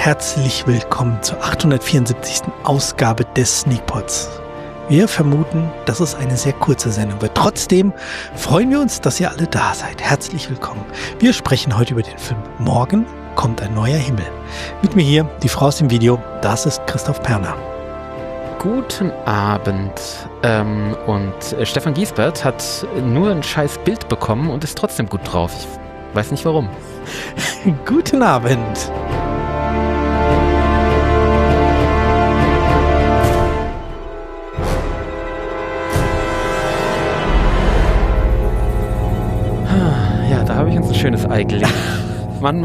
herzlich willkommen zur 874. Ausgabe des Sneakpods. Wir vermuten, dass es eine sehr kurze Sendung wird. Trotzdem freuen wir uns, dass ihr alle da seid. Herzlich willkommen. Wir sprechen heute über den Film Morgen kommt ein neuer Himmel. Mit mir hier die Frau aus dem Video, das ist Christoph Perner. Guten Abend. Und Stefan Giesbert hat nur ein scheiß Bild bekommen und ist trotzdem gut drauf. Ich weiß nicht warum. Guten Abend. Ja, da habe ich uns ein schönes Ei gelegt. Mann.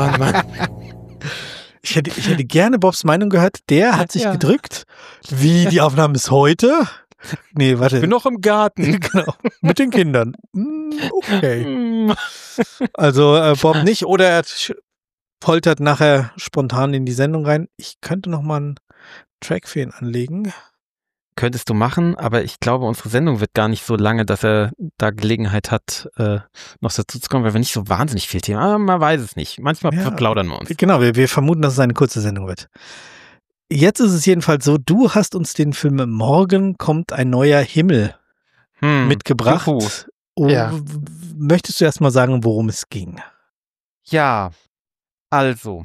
Ich hätte gerne Bobs Meinung gehört. Der hat sich gedrückt. Wie, die Aufnahme ist heute? Nee, warte. Ich bin noch im Garten. Genau. Mit den Kindern. Okay. Also Bob nicht. Oder er poltert nachher spontan in die Sendung rein. Ich könnte noch mal einen Track für ihn anlegen. Könntest du machen, aber ich glaube, unsere Sendung wird gar nicht so lange, dass er da Gelegenheit hat, noch dazu zu kommen, weil wir nicht so wahnsinnig viel Thema haben. Aber man weiß es nicht. Manchmal verplaudern wir uns. Genau, wir vermuten, dass es eine kurze Sendung wird. Jetzt ist es jedenfalls so, du hast uns den Film Morgen kommt ein neuer Himmel mitgebracht. Ja. Möchtest du erst mal sagen, worum es ging? Ja, also,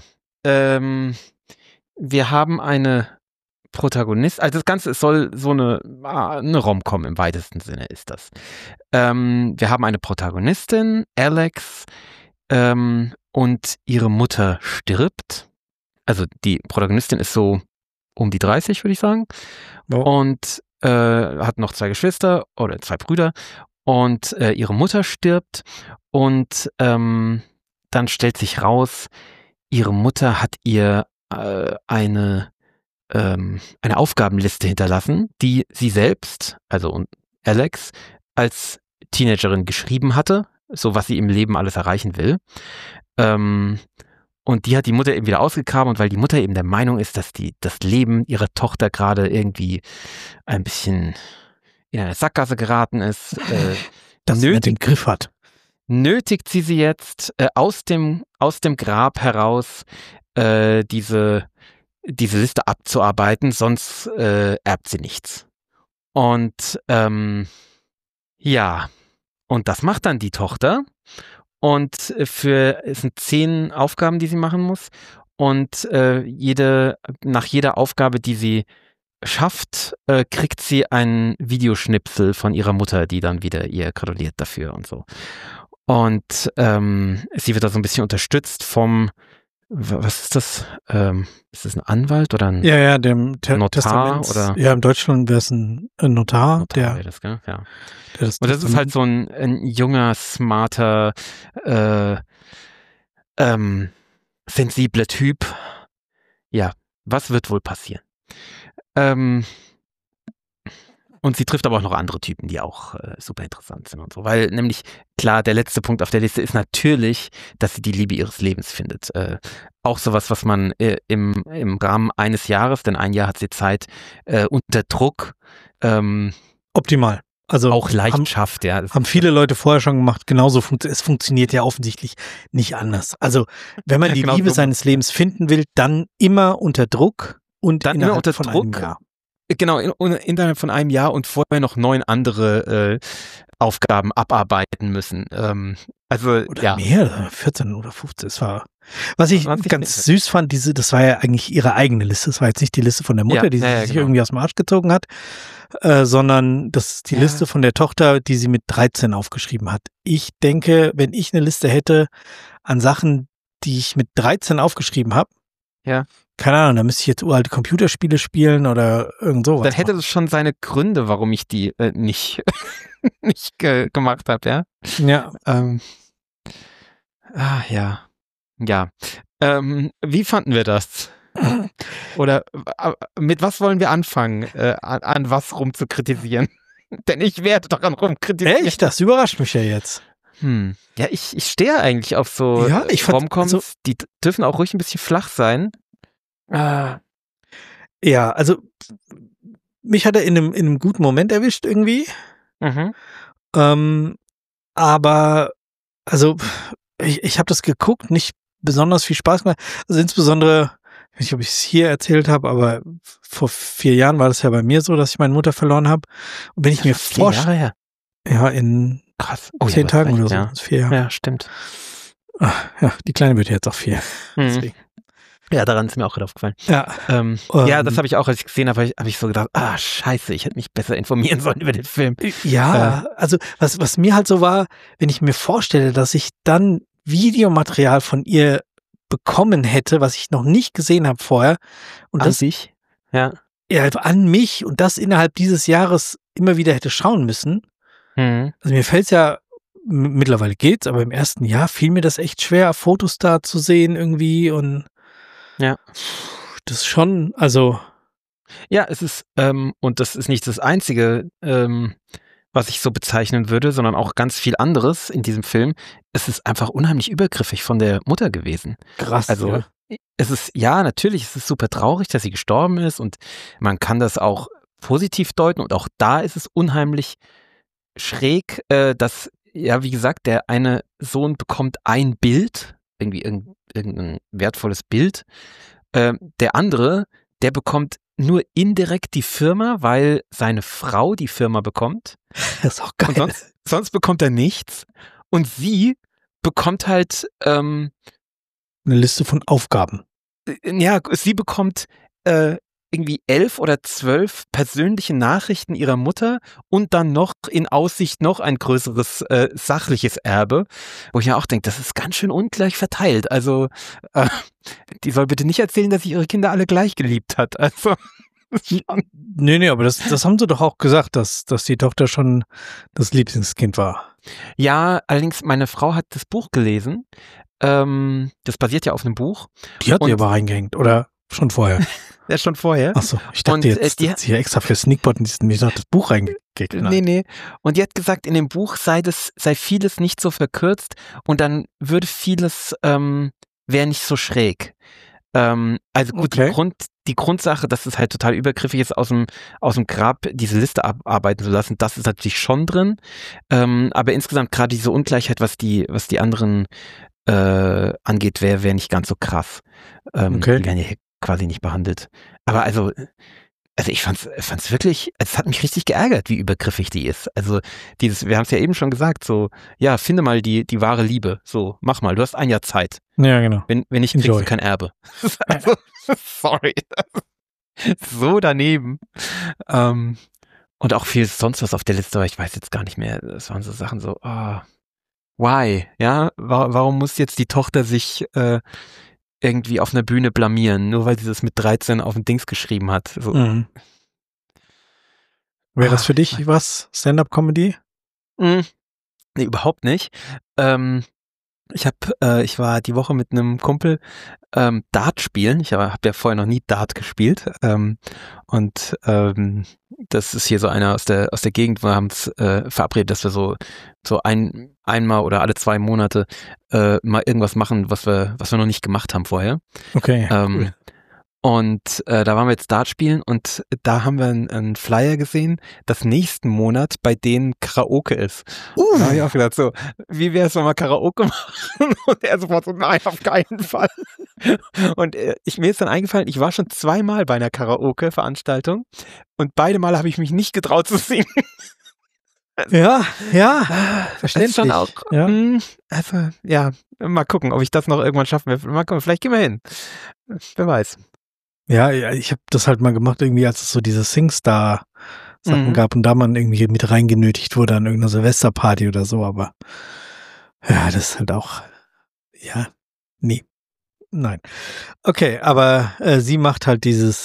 wir haben eine also das Ganze soll so eine Rom-Com im weitesten Sinne ist das. Wir haben eine Protagonistin, Alex, und ihre Mutter stirbt. Also die Protagonistin ist so um die 30, würde ich sagen. Oh. Und hat noch 2 Geschwister oder 2 Brüder. Und ihre Mutter stirbt. Und dann stellt sich raus, ihre Mutter hat ihr eine Aufgabenliste hinterlassen, die sie selbst, also Alex, als Teenagerin geschrieben hatte, so was sie im Leben alles erreichen will. Und die hat die Mutter eben wieder ausgegraben, und weil die Mutter eben der Meinung ist, dass das Leben ihrer Tochter gerade irgendwie ein bisschen in eine Sackgasse geraten ist, dass sie den Griff hat. Nötigt sie jetzt aus dem Grab heraus diese Liste abzuarbeiten, sonst erbt sie nichts. Und und das macht dann die Tochter. Und es sind 10 Aufgaben, die sie machen muss. Und nach jeder Aufgabe, die sie schafft, kriegt sie einen Videoschnipsel von ihrer Mutter, die dann wieder ihr gratuliert dafür und so. Und sie wird da so ein bisschen unterstützt vom was ist das? Ist das ein Anwalt oder ein dem Notar? Oder? Ja, in Deutschland wäre es ein Notar. Der das, gell? Ja. Und das ist halt so ein junger, smarter, sensibler Typ. Ja, was wird wohl passieren? Und sie trifft aber auch noch andere Typen, die auch super interessant sind und so. Weil nämlich, klar, der letzte Punkt auf der Liste ist natürlich, dass sie die Liebe ihres Lebens findet. Auch sowas, was man im Rahmen eines Jahres, denn ein Jahr hat sie Zeit, unter Druck optimal. Also auch leicht schafft, ja. Haben viele Leute vorher schon gemacht. Genauso es funktioniert ja offensichtlich nicht anders. Also wenn man die Liebe seines Lebens finden will, dann immer unter Druck und dann innerhalb immer unter von Druck. einem Jahr. Genau, innerhalb von einem Jahr und vorher noch 9 andere Aufgaben abarbeiten müssen. Oder mehr, 14 oder 15. Was ich ganz süß fand, das war ja eigentlich ihre eigene Liste. Das war jetzt nicht die Liste von der Mutter, die sie sich irgendwie aus dem Arsch gezogen hat, sondern das ist die Liste von der Tochter, die sie mit 13 aufgeschrieben hat. Ich denke, wenn ich eine Liste hätte an Sachen, die ich mit 13 aufgeschrieben habe, keine Ahnung, da müsste ich jetzt uralte Computerspiele spielen oder irgend sowas. Dann hätte das schon seine Gründe, warum ich die nicht gemacht habe, ja? Ja. Ja. Wie fanden wir das? Oder mit was wollen wir anfangen, an was rumzukritisieren? Denn ich werde doch an rumkritisieren. Echt? Das überrascht mich ja jetzt. Ja, ich stehe eigentlich auf so Rom-Coms, die dürfen auch ruhig ein bisschen flach sein. Ja, also mich hat er in einem guten Moment erwischt irgendwie. Aber also ich habe das geguckt, nicht besonders viel Spaß gemacht. Also insbesondere ich weiß nicht, ob ich es hier erzählt habe, aber vor 4 Jahren war das ja bei mir so, dass ich meine Mutter verloren habe. Und wenn ich mir vorstelle, ja, in krass. 10 Tagen oder so, ja. 4 Jahre. Ja, stimmt. Ach, ja, die Kleine wird jetzt auch 4. Mhm. Ja, daran ist mir auch gerade aufgefallen. Ja, ja, das habe ich auch, als ich gesehen habe, habe ich so gedacht, scheiße, ich hätte mich besser informieren sollen über den Film. Ja, also was mir halt so war, wenn ich mir vorstelle, dass ich dann Videomaterial von ihr bekommen hätte, was ich noch nicht gesehen habe vorher. Und an dich? Ja. Ja, an mich und das innerhalb dieses Jahres immer wieder hätte schauen müssen. Mhm. Also mir fällt es ja, mittlerweile geht's, aber im ersten Jahr fiel mir das echt schwer, Fotos da zu sehen irgendwie und ja. Das ist schon, also. Ja, es ist, und das ist nicht das Einzige, was ich so bezeichnen würde, sondern auch ganz viel anderes in diesem Film. Es ist einfach unheimlich übergriffig von der Mutter gewesen. Krass. Also, ja. Es ist, ja, natürlich, es ist super traurig, dass sie gestorben ist und man kann das auch positiv deuten und auch da ist es unheimlich schräg, dass, ja, wie gesagt, der eine Sohn bekommt ein Bild, irgendwie irgendein wertvolles Bild, der andere, der bekommt nur indirekt die Firma, weil seine Frau die Firma bekommt. Das ist auch geil. Und sonst bekommt er nichts. Und sie bekommt halt eine Liste von Aufgaben. Ja, sie bekommt irgendwie 11 oder 12 persönliche Nachrichten ihrer Mutter und dann noch in Aussicht noch ein größeres sachliches Erbe, wo ich ja auch denke, das ist ganz schön ungleich verteilt. Also die soll bitte nicht erzählen, dass sie ihre Kinder alle gleich geliebt hat. Also Nee, aber das haben sie doch auch gesagt, dass die Tochter schon das Lieblingskind war. Ja, allerdings meine Frau hat das Buch gelesen. Das basiert ja auf einem Buch. Die hat sie aber reingehängt, oder schon vorher? Ja, schon vorher. Achso, ich dachte jetzt, die hat sich ja extra für Sneakbot in das Buch reingeklickt. Nee. Und die hat gesagt, in dem Buch sei vieles nicht so verkürzt und dann würde vieles, wäre nicht so schräg. Also gut, okay. Die Grundsache, dass es halt total übergriffig ist, aus dem Grab diese Liste abarbeiten zu lassen, das ist natürlich schon drin. Aber insgesamt gerade diese Ungleichheit, was die anderen angeht, wäre nicht ganz so krass. Die werden ja quasi nicht behandelt. Aber also ich fand's wirklich, es hat mich richtig geärgert, wie übergriffig die ist. Also wir haben es ja eben schon gesagt, so, ja, finde mal die wahre Liebe. So, mach mal, du hast ein Jahr Zeit. Ja, genau. Wenn nicht, kriegst du kein Erbe. Also, sorry. So daneben. Und auch viel sonst was auf der Liste, aber ich weiß jetzt gar nicht mehr. Das waren so Sachen so, why? Ja, warum muss jetzt die Tochter sich irgendwie auf einer Bühne blamieren, nur weil sie das mit 13 auf den Dings geschrieben hat? So. Mhm. Wäre das für dich was? Stand-up-Comedy? Nee, überhaupt nicht. Ich war die Woche mit einem Kumpel Dart spielen. Ich habe ja vorher noch nie Dart gespielt. Und das ist hier so einer aus der Gegend. Wir haben uns verabredet, dass wir so einmal oder alle 2 Monate mal irgendwas machen, was wir noch nicht gemacht haben vorher. Okay. Cool. Und da waren wir jetzt Dart spielen und da haben wir einen Flyer gesehen, dass nächsten Monat bei denen Karaoke ist. Da habe ich auch gedacht, so, wie wäre es, wenn wir Karaoke machen? Und er sofort so, nein, auf keinen Fall. Und mir ist dann eingefallen, ich war schon 2-mal bei einer Karaoke-Veranstaltung und beide Mal habe ich mich nicht getraut zu singen. Ja, verständlich. Schon auch, ja. Also, ja, mal gucken, ob ich das noch irgendwann schaffen werde. Mal gucken, vielleicht gehen wir hin. Wer weiß. Ja, ich habe das halt mal gemacht, irgendwie, als es so diese Singstar-Sachen gab und da man irgendwie mit reingenötigt wurde an irgendeiner Silvesterparty oder so, aber ja, das ist halt auch, ja, nee, nein. Okay, aber sie macht halt dieses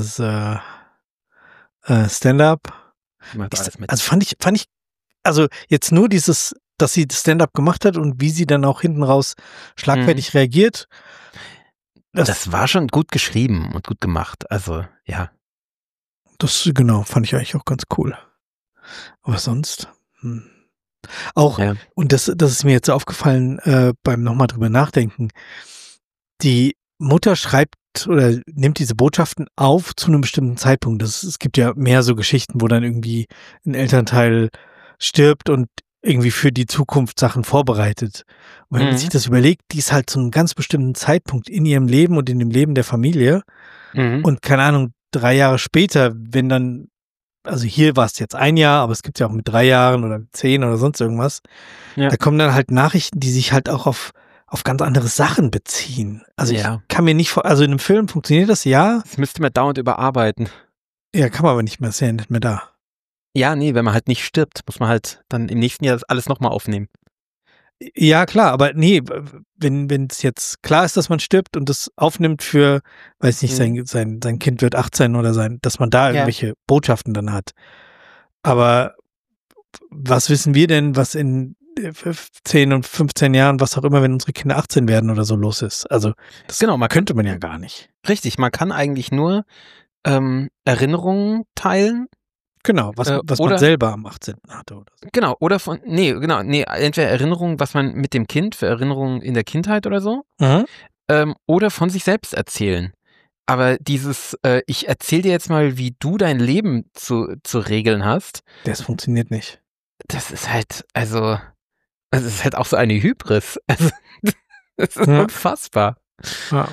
Stand-up. Also fand ich, also jetzt nur dieses, dass sie Stand-up gemacht hat und wie sie dann auch hinten raus schlagfertig reagiert. Das war schon gut geschrieben und gut gemacht, also ja. Das, genau, fand ich eigentlich auch ganz cool. Aber sonst, auch, ja. Und das ist mir jetzt aufgefallen, beim nochmal drüber nachdenken, die Mutter schreibt oder nimmt diese Botschaften auf zu einem bestimmten Zeitpunkt. Es gibt ja mehr so Geschichten, wo dann irgendwie ein Elternteil stirbt und irgendwie für die Zukunft Sachen vorbereitet. Und wenn man sich das überlegt, die ist halt zu einem ganz bestimmten Zeitpunkt in ihrem Leben und in dem Leben der Familie. Und keine Ahnung, 3 Jahre später, wenn dann, also hier war es jetzt 1 Jahr, aber es gibt ja auch mit 3 Jahren oder 10 oder sonst irgendwas. Ja. Da kommen dann halt Nachrichten, die sich halt auch auf ganz andere Sachen beziehen. Also ich kann mir nicht also in einem Film funktioniert das, ja. Das müsste man dauernd überarbeiten. Ja, kann man aber nicht mehr, ist ja nicht mehr da. Ja, nee, wenn man halt nicht stirbt, muss man halt dann im nächsten Jahr das alles nochmal aufnehmen. Ja, klar, aber nee, wenn es jetzt klar ist, dass man stirbt und das aufnimmt für, weiß nicht, sein Kind wird 18 oder dass man da irgendwelche Botschaften dann hat. Aber was wissen wir denn, was in 10 und 15 Jahren, was auch immer, wenn unsere Kinder 18 werden oder so los ist? Also das könnte man ja gar nicht. Richtig, man kann eigentlich nur Erinnerungen teilen. Genau, was man selber am 18. hatte oder so. Genau, oder entweder Erinnerungen, was man mit dem Kind, für Erinnerungen in der Kindheit oder so, oder von sich selbst erzählen. Aber dieses, ich erzähl dir jetzt mal, wie du dein Leben zu regeln hast. Das funktioniert nicht. Das ist halt, also es ist halt auch so eine Hybris. Also, das ist unfassbar. Ja.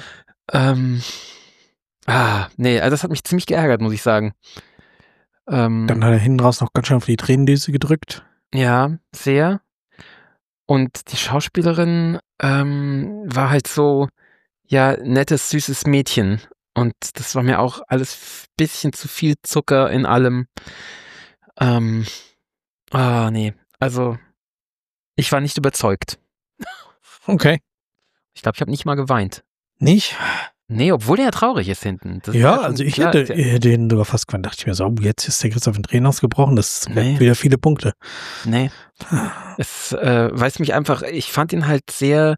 Nee, also das hat mich ziemlich geärgert, muss ich sagen. Dann hat er hinten raus noch ganz schön auf die Tränendüse gedrückt. Ja, sehr. Und die Schauspielerin war halt so, ja, nettes, süßes Mädchen. Und das war mir auch alles ein bisschen zu viel Zucker in allem. Nee, also ich war nicht überzeugt. Okay. Ich glaube, ich habe nicht mal geweint. Nicht? Nee, obwohl der ja traurig ist hinten. Das ja, ist also ich hätte den sogar fast gewandt. Dachte ich mir so, jetzt ist der Christoph in Tränen ausgebrochen, das sind wieder viele Punkte. Nee. Es weiß mich einfach, ich fand ihn halt sehr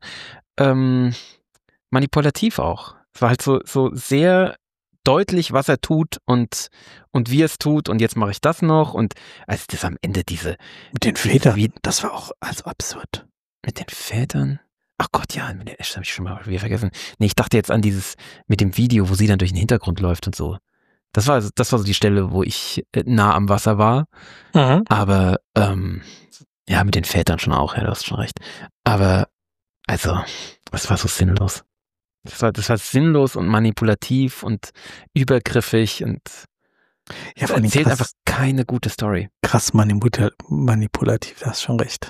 manipulativ auch. Es war halt so sehr deutlich, was er tut und wie er es tut und jetzt mache ich das noch und als das am Ende mit den Vätern, das war auch also absurd. Mit den Vätern? Ach Gott, ja, mit der Ash habe ich schon mal wieder vergessen. Nee, ich dachte jetzt an dieses mit dem Video, wo sie dann durch den Hintergrund läuft und so. Das war so die Stelle, wo ich nah am Wasser war. Aber ja, mit den Vätern schon auch, ja, du hast schon recht. Aber also, das war so sinnlos. Das war sinnlos und manipulativ und übergriffig und erzählt einfach keine gute Story. Krass manipulativ, du hast schon recht.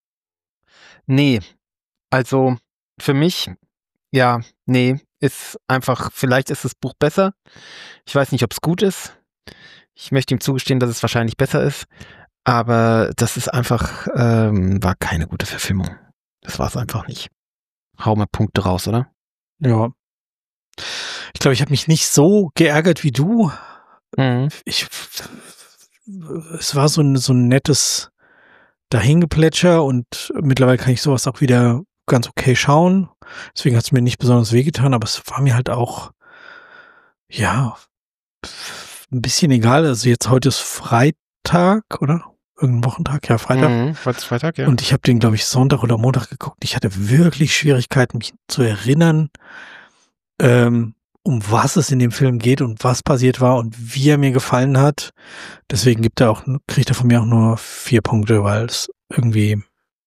Nee, also für mich, ja, nee, ist einfach, vielleicht ist das Buch besser. Ich weiß nicht, ob es gut ist. Ich möchte ihm zugestehen, dass es wahrscheinlich besser ist. Aber das ist einfach, war keine gute Verfilmung. Das war es einfach nicht. Hau mal Punkte raus, oder? Ja. Ich glaube, ich habe mich nicht so geärgert wie du. Es war so ein nettes Dahingeplätscher und mittlerweile kann ich sowas auch wieder ganz okay schauen. Deswegen hat es mir nicht besonders wehgetan, aber es war mir halt auch, ja, ein bisschen egal. Also jetzt heute ist Freitag, oder? Irgendein Wochentag? Ja, Freitag. Freitag, ja. Und ich habe den, glaube ich, Sonntag oder Montag geguckt. Ich hatte wirklich Schwierigkeiten, mich zu erinnern, um was es in dem Film geht und was passiert war und wie er mir gefallen hat. Deswegen kriegt er von mir auch nur 4 Punkte, weil es irgendwie,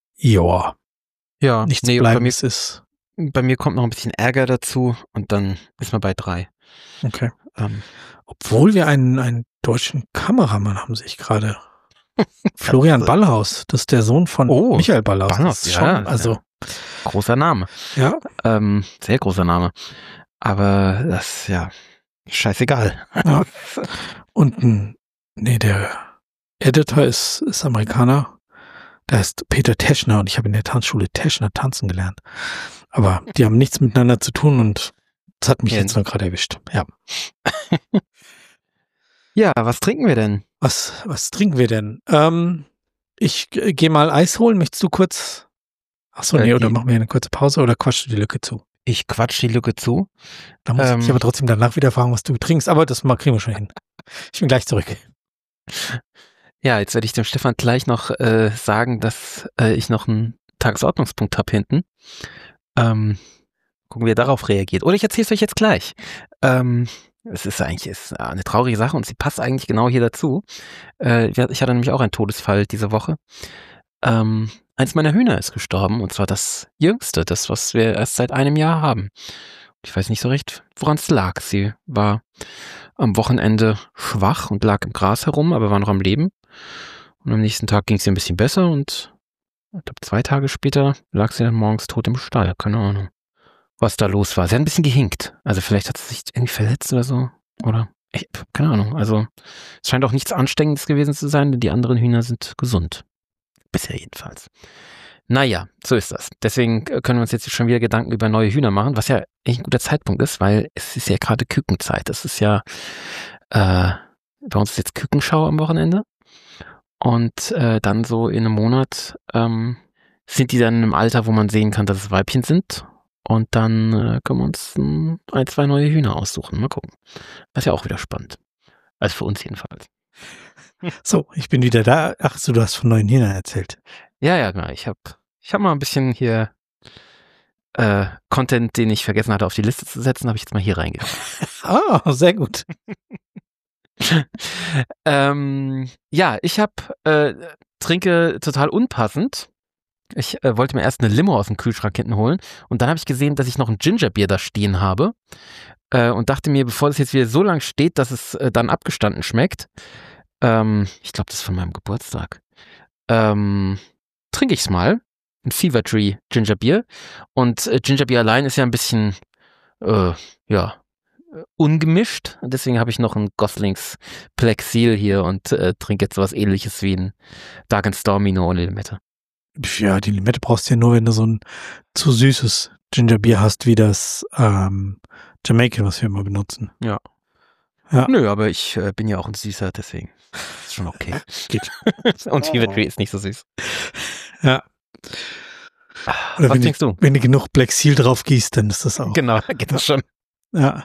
nichts Bleibendes ist. Bei mir kommt noch ein bisschen Ärger dazu und dann ist man bei 3. Okay. Obwohl wir einen deutschen Kameramann haben, sehe ich gerade. Florian Ballhaus, das ist der Sohn von Michael Ballhaus. Ballhaus, das ist schon, also großer Name. Ja. Sehr großer Name. Aber das, ja, scheißegal. Ja. Und der Editor ist Amerikaner. Der heißt Peter Teschner und ich habe in der Tanzschule Teschner tanzen gelernt. Aber die haben nichts miteinander zu tun und das hat mich jetzt noch gerade erwischt. Ja. Ja, was trinken wir denn? Was trinken wir denn? Ich gehe mal Eis holen. Möchtest du kurz? Achso, nee, oder machen wir eine kurze Pause oder quatschst du die Lücke zu? Ich quatsch die Lücke zu. Da muss ich dich aber trotzdem danach wieder fragen, was du trinkst. Aber das kriegen wir schon hin. Ich bin gleich zurück. Ja, jetzt werde ich dem Stefan gleich noch sagen, dass ich noch einen Tagesordnungspunkt habe hinten. Gucken, wie er darauf reagiert. Oder ich erzähle es euch jetzt gleich. Es ist eigentlich eine traurige Sache und sie passt eigentlich genau hier dazu. Ich hatte nämlich auch einen Todesfall diese Woche. eins meiner Hühner ist gestorben, und zwar das jüngste, das, was wir erst seit einem Jahr haben. Ich weiß nicht so recht, woran es lag. Sie war am Wochenende schwach und lag im Gras herum, aber war noch am Leben. Und am nächsten Tag ging es ihr ein bisschen besser und ich glaube 2 Tage später lag sie dann morgens tot im Stall. Keine Ahnung, was da los war. Sie hat ein bisschen gehinkt. Also vielleicht hat sie sich irgendwie verletzt oder so. Oder? Keine Ahnung. Also es scheint auch nichts Ansteckendes gewesen zu sein, denn die anderen Hühner sind gesund. Bisher jedenfalls. Naja, so ist das. Deswegen können wir uns jetzt schon wieder Gedanken über neue Hühner machen, was ja echt ein guter Zeitpunkt ist, weil es ist ja gerade Kükenzeit. Es ist ja, bei uns ist jetzt Kükenschau am Wochenende. Und dann so in einem Monat sind die dann im Alter, wo man sehen kann, dass es Weibchen sind. Und dann können wir uns 1, 2 neue Hühner aussuchen. Mal gucken. Das ist ja auch wieder spannend. Also für uns jedenfalls. So, ich bin wieder da. Ach so, du hast von neuen Hühnern erzählt. Ja, genau. Ich hab mal ein bisschen hier Content, den ich vergessen hatte, auf die Liste zu setzen, habe ich jetzt mal hier reingehauen. Ah, sehr gut. Ja, ich trinke total unpassend. Ich wollte mir erst eine Limo aus dem Kühlschrank hinten holen und dann habe ich gesehen, dass ich noch ein Gingerbier da stehen habe und dachte mir, bevor das jetzt wieder so lang steht, dass es dann abgestanden schmeckt, ich glaube, das ist von meinem Geburtstag, trinke ich es mal, ein Fever Tree Gingerbier, und Gingerbier allein ist ja ein bisschen, ungemischt, deswegen habe ich noch ein Goslings Plexil hier und trinke jetzt was Ähnliches wie ein Dark and Stormy, nur ohne Limette. Ja, die Limette brauchst du ja nur, wenn du so ein zu süßes Gingerbier hast, wie das Jamaican, was wir immer benutzen. Ja. Nö, aber ich bin ja auch ein Süßer, deswegen ist schon okay. Geht. Und Fever Tree ist nicht so süß. Ja. Oder was denkst du? Wenn du genug Plexil drauf gießt, dann ist das auch. Genau, geht das schon. Ja.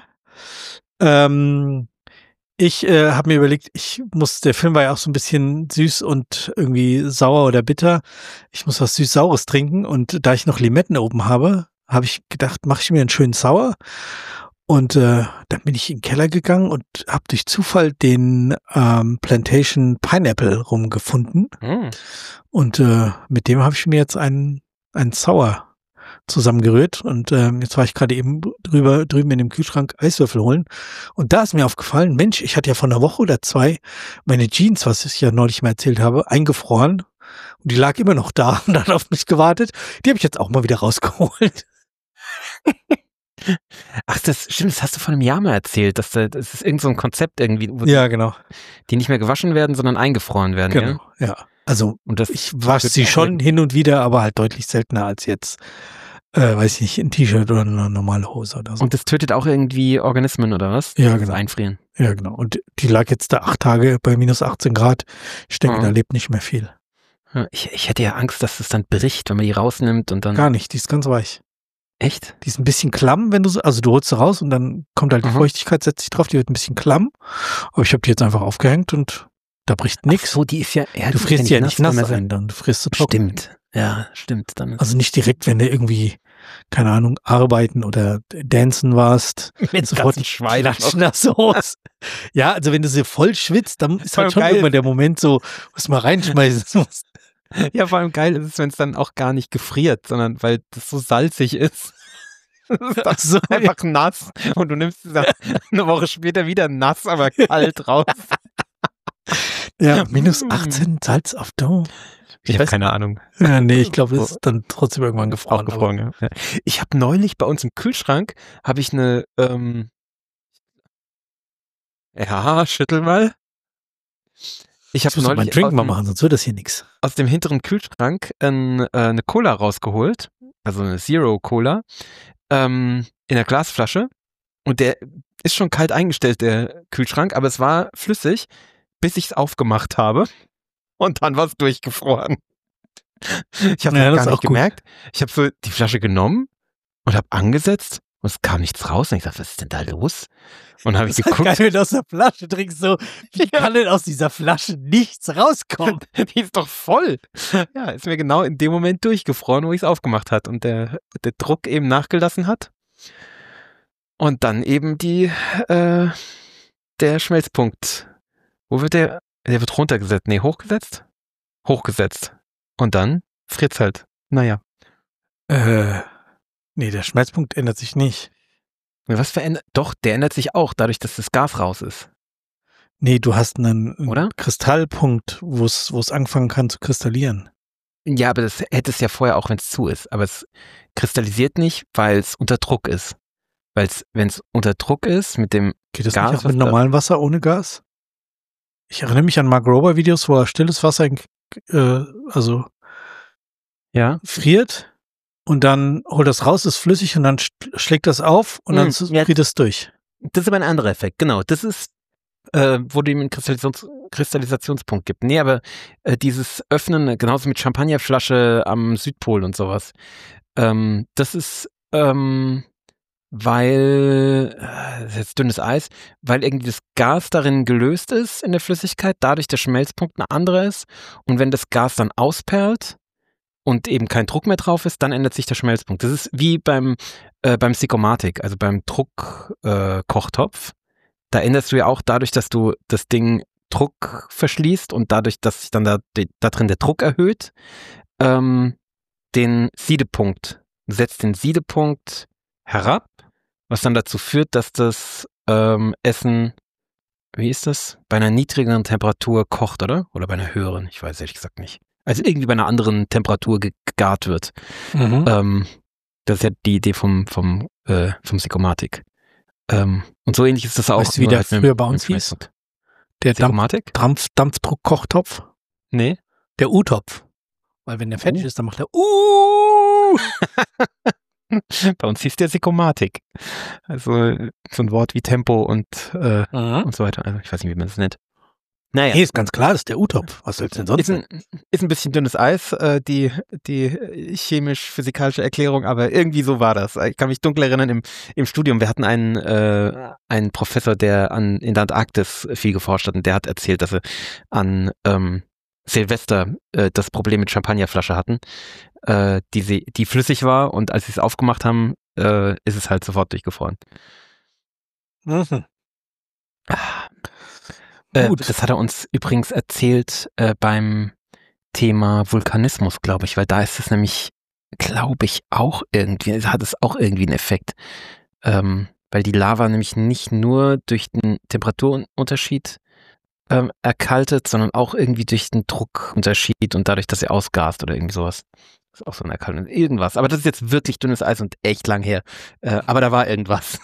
Ich habe mir überlegt, der Film war ja auch so ein bisschen süß und irgendwie sauer oder bitter. Ich muss was Süß-Saures trinken, und da ich noch Limetten oben habe, habe ich gedacht, mache ich mir einen schönen Sauer. Und dann bin ich in den Keller gegangen und habe durch Zufall den Plantation Pineapple rumgefunden. Und mit dem habe ich mir jetzt einen Sauer zusammengerührt, und jetzt war ich gerade eben drüben in dem Kühlschrank Eiswürfel holen, und da ist mir aufgefallen, Mensch, ich hatte ja vor einer Woche oder 2 meine Jeans, was ich ja neulich mal erzählt habe, eingefroren, und die lag immer noch da und hat auf mich gewartet. Die habe ich jetzt auch mal wieder rausgeholt. Ach, das stimmt, das hast du vor einem Jahr mal erzählt, das ist irgend so ein Konzept irgendwie, wo ja, genau, die nicht mehr gewaschen werden, sondern eingefroren werden. Genau, ja. Also ich wasche sie schon hin und wieder, aber halt deutlich seltener als jetzt, weiß ich nicht, ein T-Shirt oder eine normale Hose oder so. Und das tötet auch irgendwie Organismen oder was? Ja, genau. Das Einfrieren. Ja, genau. Und die lag jetzt da 8 Tage bei minus 18 Grad. Ich denke, da lebt nicht mehr viel. Ich hätte ja Angst, dass es dann bricht, wenn man die rausnimmt und dann... Gar nicht, die ist ganz weich. Echt? Die ist ein bisschen klamm, wenn du also du holst sie raus und dann kommt halt die Feuchtigkeit, setzt sich drauf, die wird ein bisschen klamm. Aber ich habe die jetzt einfach aufgehängt und da bricht nichts. So, die ist ja... Du frierst die ja nicht nass ein, dann du frierst sie trocken. Stimmt. Ja, stimmt. Dann also nicht direkt, wenn du irgendwie, keine Ahnung, arbeiten oder dancen warst. Mit sofort die Schweine so. Ja, also wenn du sie voll schwitzt, dann ist halt schon irgendwann der Moment so, wo du mal reinschmeißen musst. Ja, vor allem geil ist es, wenn es dann auch gar nicht gefriert, sondern weil das so salzig ist. Das ist dann so einfach nass und du nimmst es eine Woche später wieder nass, aber kalt raus. Ja, minus 18 Salz auf Dough. Ich habe keine Ahnung. Ja, nee, ich glaube, es ist dann trotzdem irgendwann gefroren. Auch gefroren, ja. Ich habe neulich bei uns im Kühlschrank, habe ich eine, ja, schüttel mal. Ich habe neulich meinen Drink mal machen, sonst wird das hier nichts. Aus dem hinteren Kühlschrank eine Cola rausgeholt, also eine Zero Cola, in der Glasflasche. Und der ist schon kalt eingestellt, der Kühlschrank, aber es war flüssig, bis ich es aufgemacht habe. Und dann war es durchgefroren. Ich habe das gar nicht gemerkt. Ich habe so die Flasche genommen und habe angesetzt und es kam nichts raus. Und ich dachte, was ist denn da los? Und habe ich geguckt. Geil, wenn du aus der Flasche trinkst, so, wie kann denn aus dieser Flasche nichts rauskommen? Die ist doch voll. Ja, ist mir genau in dem Moment durchgefroren, wo ich es aufgemacht hat und der Druck eben nachgelassen hat. Und dann eben der Schmelzpunkt. Wo wird der wird runtergesetzt? Nee, hochgesetzt? Hochgesetzt. Und dann friert's halt. Naja. Nee, der Schmelzpunkt ändert sich nicht. Was verändert? Doch, der ändert sich auch, dadurch, dass das Gas raus ist. Nee, du hast einen Kristallpunkt, wo es anfangen kann zu kristallieren. Ja, aber das hätte es ja vorher auch, wenn es zu ist. Aber es kristallisiert nicht, weil es unter Druck ist. Weil wenn es unter Druck ist, mit dem Geht das Gas, nicht auch mit normalem Wasser ohne Gas? Ich erinnere mich an Mark Rober-Videos, wo er stilles Wasser friert und dann holt das raus, ist flüssig und dann schlägt das auf und dann friert es durch. Das ist aber ein anderer Effekt, genau. Das ist, wo du ihm einen Kristallisationspunkt gibt. Nee, aber dieses Öffnen, genauso mit Champagnerflasche am Südpol und sowas, das ist, weil, das ist jetzt dünnes Eis, weil irgendwie das Gas darin gelöst ist in der Flüssigkeit, dadurch der Schmelzpunkt ein anderer ist. Und wenn das Gas dann ausperlt und eben kein Druck mehr drauf ist, dann ändert sich der Schmelzpunkt. Das ist wie beim Sikomatic, also beim Druckkochtopf. Da änderst du ja auch dadurch, dass du das Ding Druck verschließt und dadurch, dass sich dann da drin der Druck erhöht, den Siedepunkt. Du setzt den Siedepunkt herab, was dann dazu führt, dass das Essen, wie ist das, bei einer niedrigeren Temperatur kocht, oder? Oder bei einer höheren, ich weiß ehrlich gesagt nicht. Also irgendwie bei einer anderen Temperatur gegart wird. Mhm. Das ist ja die Idee vom Sikomatic. Und so ähnlich ist das auch. Weißt du, wie der früher bei uns hieß? Der Dampfdruck-Kochtopf? Nee. Der U-Topf. Weil wenn der fertig ist, dann macht er Bei uns hieß der Sikomatic. Also so ein Wort wie Tempo und so weiter. Also ich weiß nicht, wie man das nennt. Naja. Nee, ist ganz klar, das ist der U-Topf. Was soll's denn sonst sein? Ist ein bisschen dünnes Eis, die chemisch-physikalische Erklärung, aber irgendwie so war das. Ich kann mich dunkel erinnern, im Studium, wir hatten einen Professor, der in der Antarktis viel geforscht hat und der hat erzählt, dass sie an Silvester das Problem mit Champagnerflasche hatten, die flüssig war und als sie es aufgemacht haben, ist es halt sofort durchgefroren. Mhm. Gut. Das hat er uns übrigens erzählt beim Thema Vulkanismus, glaube ich, weil da ist es nämlich, glaube ich, auch irgendwie, hat es auch irgendwie einen Effekt, weil die Lava nämlich nicht nur durch den Temperaturunterschied erkaltet, sondern auch irgendwie durch den Druckunterschied und dadurch, dass sie ausgast oder irgendwie sowas. Das ist auch so ein Erkaltung. Irgendwas. Aber das ist jetzt wirklich dünnes Eis und echt lang her. Aber da war irgendwas.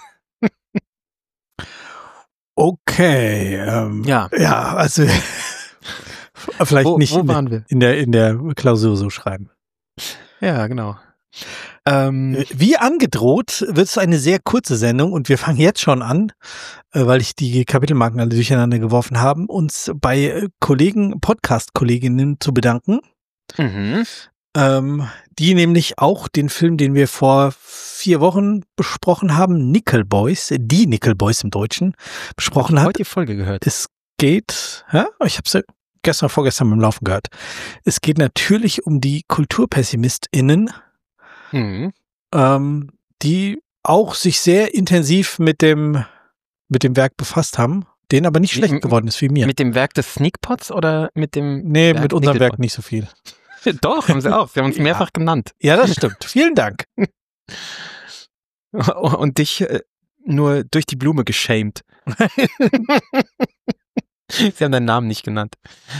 Okay. Ja, also vielleicht nicht wo waren wir? in der Klausur so schreiben. Ja, genau. Wie angedroht wird es eine sehr kurze Sendung und wir fangen jetzt schon an, weil ich die Kapitelmarken alle durcheinander geworfen habe, uns bei Podcast-Kolleginnen zu bedanken, die nämlich auch den Film, den wir vor 4 Wochen besprochen haben, Nickel Boys, die Nickel Boys im Deutschen, besprochen haben. Heute die Folge gehört. Es geht, ich habe es vorgestern beim Laufen gehört. Es geht natürlich um die KulturpessimistInnen, die auch sich sehr intensiv mit dem Werk befasst haben, denen aber nicht schlecht geworden ist wie mir. Mit dem Werk des Sneakpots oder mit dem Nee, Werk mit unserem Werk nicht so viel. Doch, haben sie auch. Sie haben uns mehrfach genannt. Ja, das stimmt. Vielen Dank. Und dich nur durch die Blume geschämt. Sie haben deinen Namen nicht genannt.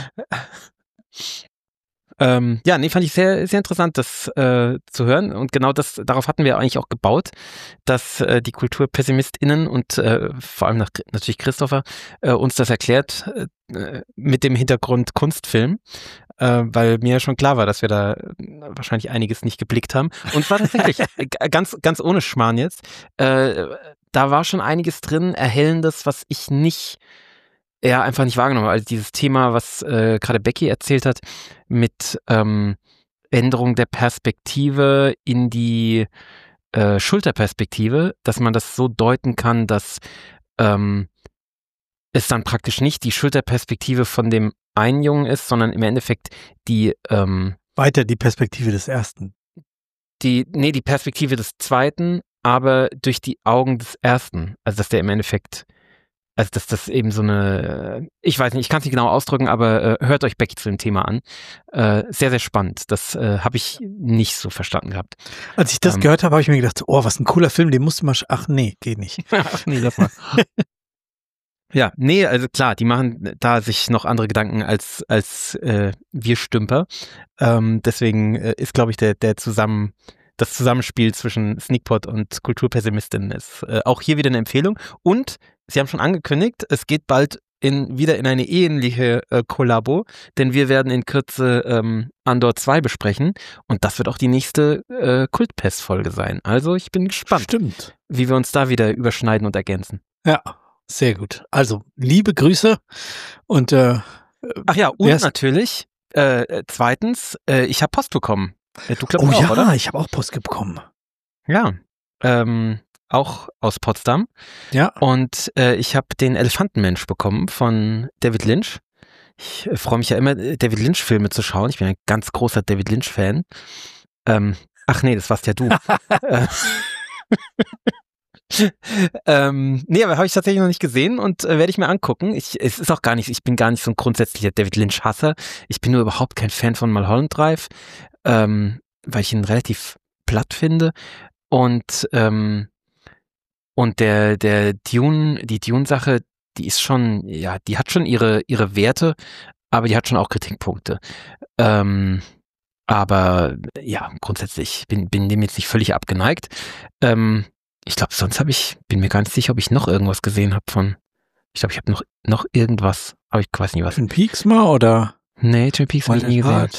Fand ich sehr, sehr interessant, das zu hören. Und genau darauf hatten wir eigentlich auch gebaut, dass die KulturpessimistInnen und vor allem natürlich Christopher uns das erklärt mit dem Hintergrund Kunstfilm, weil mir schon klar war, dass wir da wahrscheinlich einiges nicht geblickt haben. Und es war tatsächlich ganz, ganz ohne Schmarrn jetzt. Da war schon einiges drin, Erhellendes, was ich einfach nicht wahrgenommen habe. Also dieses Thema, was gerade Becky erzählt hat, mit Änderung der Perspektive in die Schulterperspektive, dass man das so deuten kann, dass es dann praktisch nicht die Schulterperspektive von dem einen Jungen ist, sondern im Endeffekt die weiter die Perspektive des Ersten. Die Perspektive des Zweiten, aber durch die Augen des Ersten. Also dass der im Endeffekt Also dass das eben so eine, ich weiß nicht, ich kann es nicht genau ausdrücken, aber hört euch Becky zu dem Thema an. Sehr, sehr spannend. Das habe ich nicht so verstanden gehabt. Als ich das gehört habe, habe ich mir gedacht, oh, was ein cooler Film, den musste man, ach nee, geht nicht. Ach nee, lass mal. Ja, nee, also klar, die machen da sich noch andere Gedanken als wir Stümper. Deswegen ist, glaube ich, das Zusammenspiel zwischen Sneakpot und Kulturpessimistin ist auch hier wieder eine Empfehlung. Und sie haben schon angekündigt, es geht bald wieder in eine ähnliche Kollabo, denn wir werden in Kürze Andor 2 besprechen und das wird auch die nächste Kultpest-Folge sein. Also ich bin gespannt, Stimmt, wie wir uns da wieder überschneiden und ergänzen. Ja, sehr gut. Also, liebe Grüße und ach ja, und natürlich, zweitens, ich habe Post bekommen. Du glaubst auch, ja, oder? Ich habe auch Post bekommen. Ja, auch aus Potsdam. Ja. Und ich habe den Elefantenmensch bekommen von David Lynch. Ich freue mich ja immer, David Lynch-Filme zu schauen. Ich bin ein ganz großer David Lynch-Fan. Ach nee, das warst ja du. Nee, aber habe ich tatsächlich noch nicht gesehen und werde ich mir angucken. Ich bin gar nicht so ein grundsätzlicher David Lynch-Hasser. Ich bin nur überhaupt kein Fan von Mulholland Drive, weil ich ihn relativ platt finde. Und die Dune-Sache, die ist schon, ja, die hat schon ihre Werte, aber die hat schon auch Kritikpunkte. Aber ja, grundsätzlich bin dem jetzt nicht völlig abgeneigt. Ich glaube, sonst bin mir gar nicht sicher, ob ich noch irgendwas gesehen habe ich glaube, ich habe noch irgendwas, aber ich weiß nicht was. Twin Peaks mal, oder? Nee, Twin Peaks habe ich nie gesehen.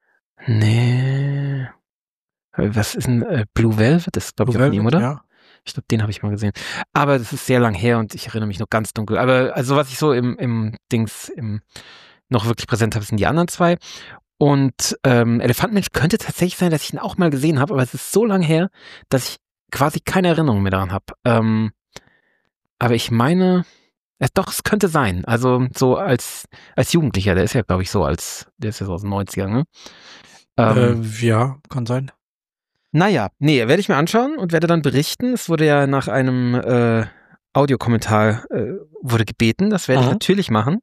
Nee. Was ist denn Blue Velvet? Das ist, glaube ich, auch von ihm, oder? Ja. Ich glaube, den habe ich mal gesehen. Aber das ist sehr lang her und ich erinnere mich nur ganz dunkel. Aber also was ich so im noch wirklich präsent habe, sind die anderen zwei. Und Elefantenmensch könnte tatsächlich sein, dass ich ihn auch mal gesehen habe, aber es ist so lang her, dass ich quasi keine Erinnerung mehr daran habe. Aber ich meine, doch, es könnte sein. Also so als Jugendlicher, der ist ja, glaube ich, der ist ja so aus den 90ern, ne? Ja, kann sein. Naja, nee, werde ich mir anschauen und werde dann berichten. Es wurde ja nach einem Audiokommentar wurde gebeten. Das werde ich natürlich machen.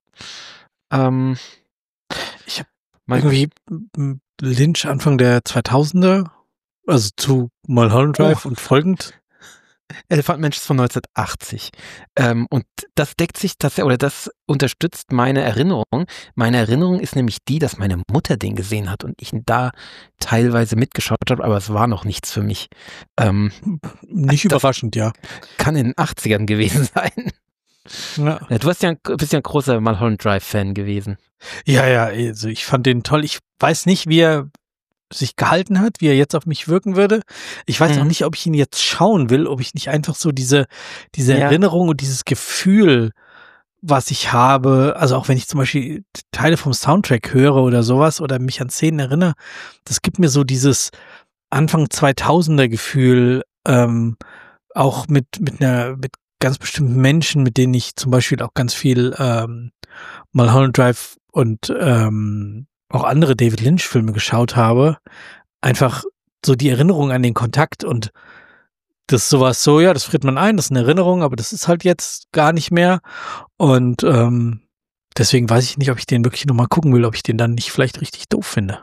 Ich habe irgendwie Lynch Anfang der 2000er, also zu Mulholland Drive und folgend. Elefantenmensch ist von 1980. Und das deckt sich das unterstützt meine Erinnerung. Meine Erinnerung ist nämlich die, dass meine Mutter den gesehen hat und ich ihn da teilweise mitgeschaut habe, aber es war noch nichts für mich. Nicht überraschend, ja. Kann in den 80ern gewesen sein. Ja. Ja, du bist ja ein großer Mulholland Drive-Fan gewesen. Ja, also ich fand den toll. Ich weiß nicht, wie er sich gehalten hat, wie er jetzt auf mich wirken würde. Ich weiß auch nicht, ob ich ihn jetzt schauen will, ob ich nicht einfach so diese Erinnerung und dieses Gefühl, was ich habe, also auch wenn ich zum Beispiel Teile vom Soundtrack höre oder sowas oder mich an Szenen erinnere, das gibt mir so dieses Anfang 2000er Gefühl, auch mit ganz bestimmten Menschen, mit denen ich zum Beispiel auch ganz viel Mulholland Drive und auch andere David Lynch-Filme geschaut habe, einfach so die Erinnerung an den Kontakt und das sowas so, ja, das friert man ein, das ist eine Erinnerung, aber das ist halt jetzt gar nicht mehr und deswegen weiß ich nicht, ob ich den wirklich nochmal gucken will, ob ich den dann nicht vielleicht richtig doof finde.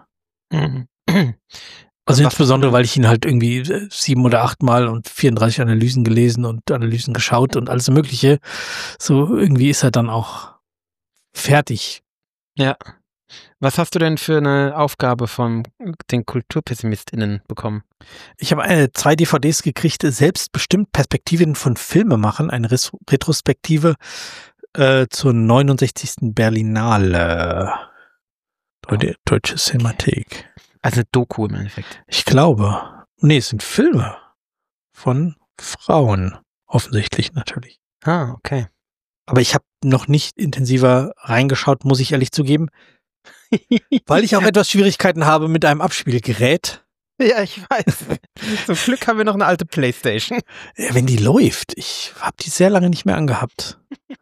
Also insbesondere, weil ich ihn halt irgendwie 7 oder 8 Mal und 34 Analysen gelesen und Analysen geschaut und alles Mögliche, so irgendwie ist er dann auch fertig. Ja. Was hast du denn für eine Aufgabe von den KulturpessimistInnen bekommen? Ich habe 2 DVDs gekriegt, selbstbestimmt Perspektiven von Filmemachern, eine Retrospektive zur 69. Berlinale. Deutsche Cinemathek. Also eine Doku im Endeffekt. Ich glaube. Nee, es sind Filme von Frauen. Offensichtlich natürlich. Ah, okay. Aber ich habe noch nicht intensiver reingeschaut, muss ich ehrlich zugeben. Weil ich auch etwas Schwierigkeiten habe mit einem Abspielgerät. Ja, ich weiß. Zum Glück haben wir noch eine alte Playstation. Ja, wenn die läuft. Ich habe die sehr lange nicht mehr angehabt.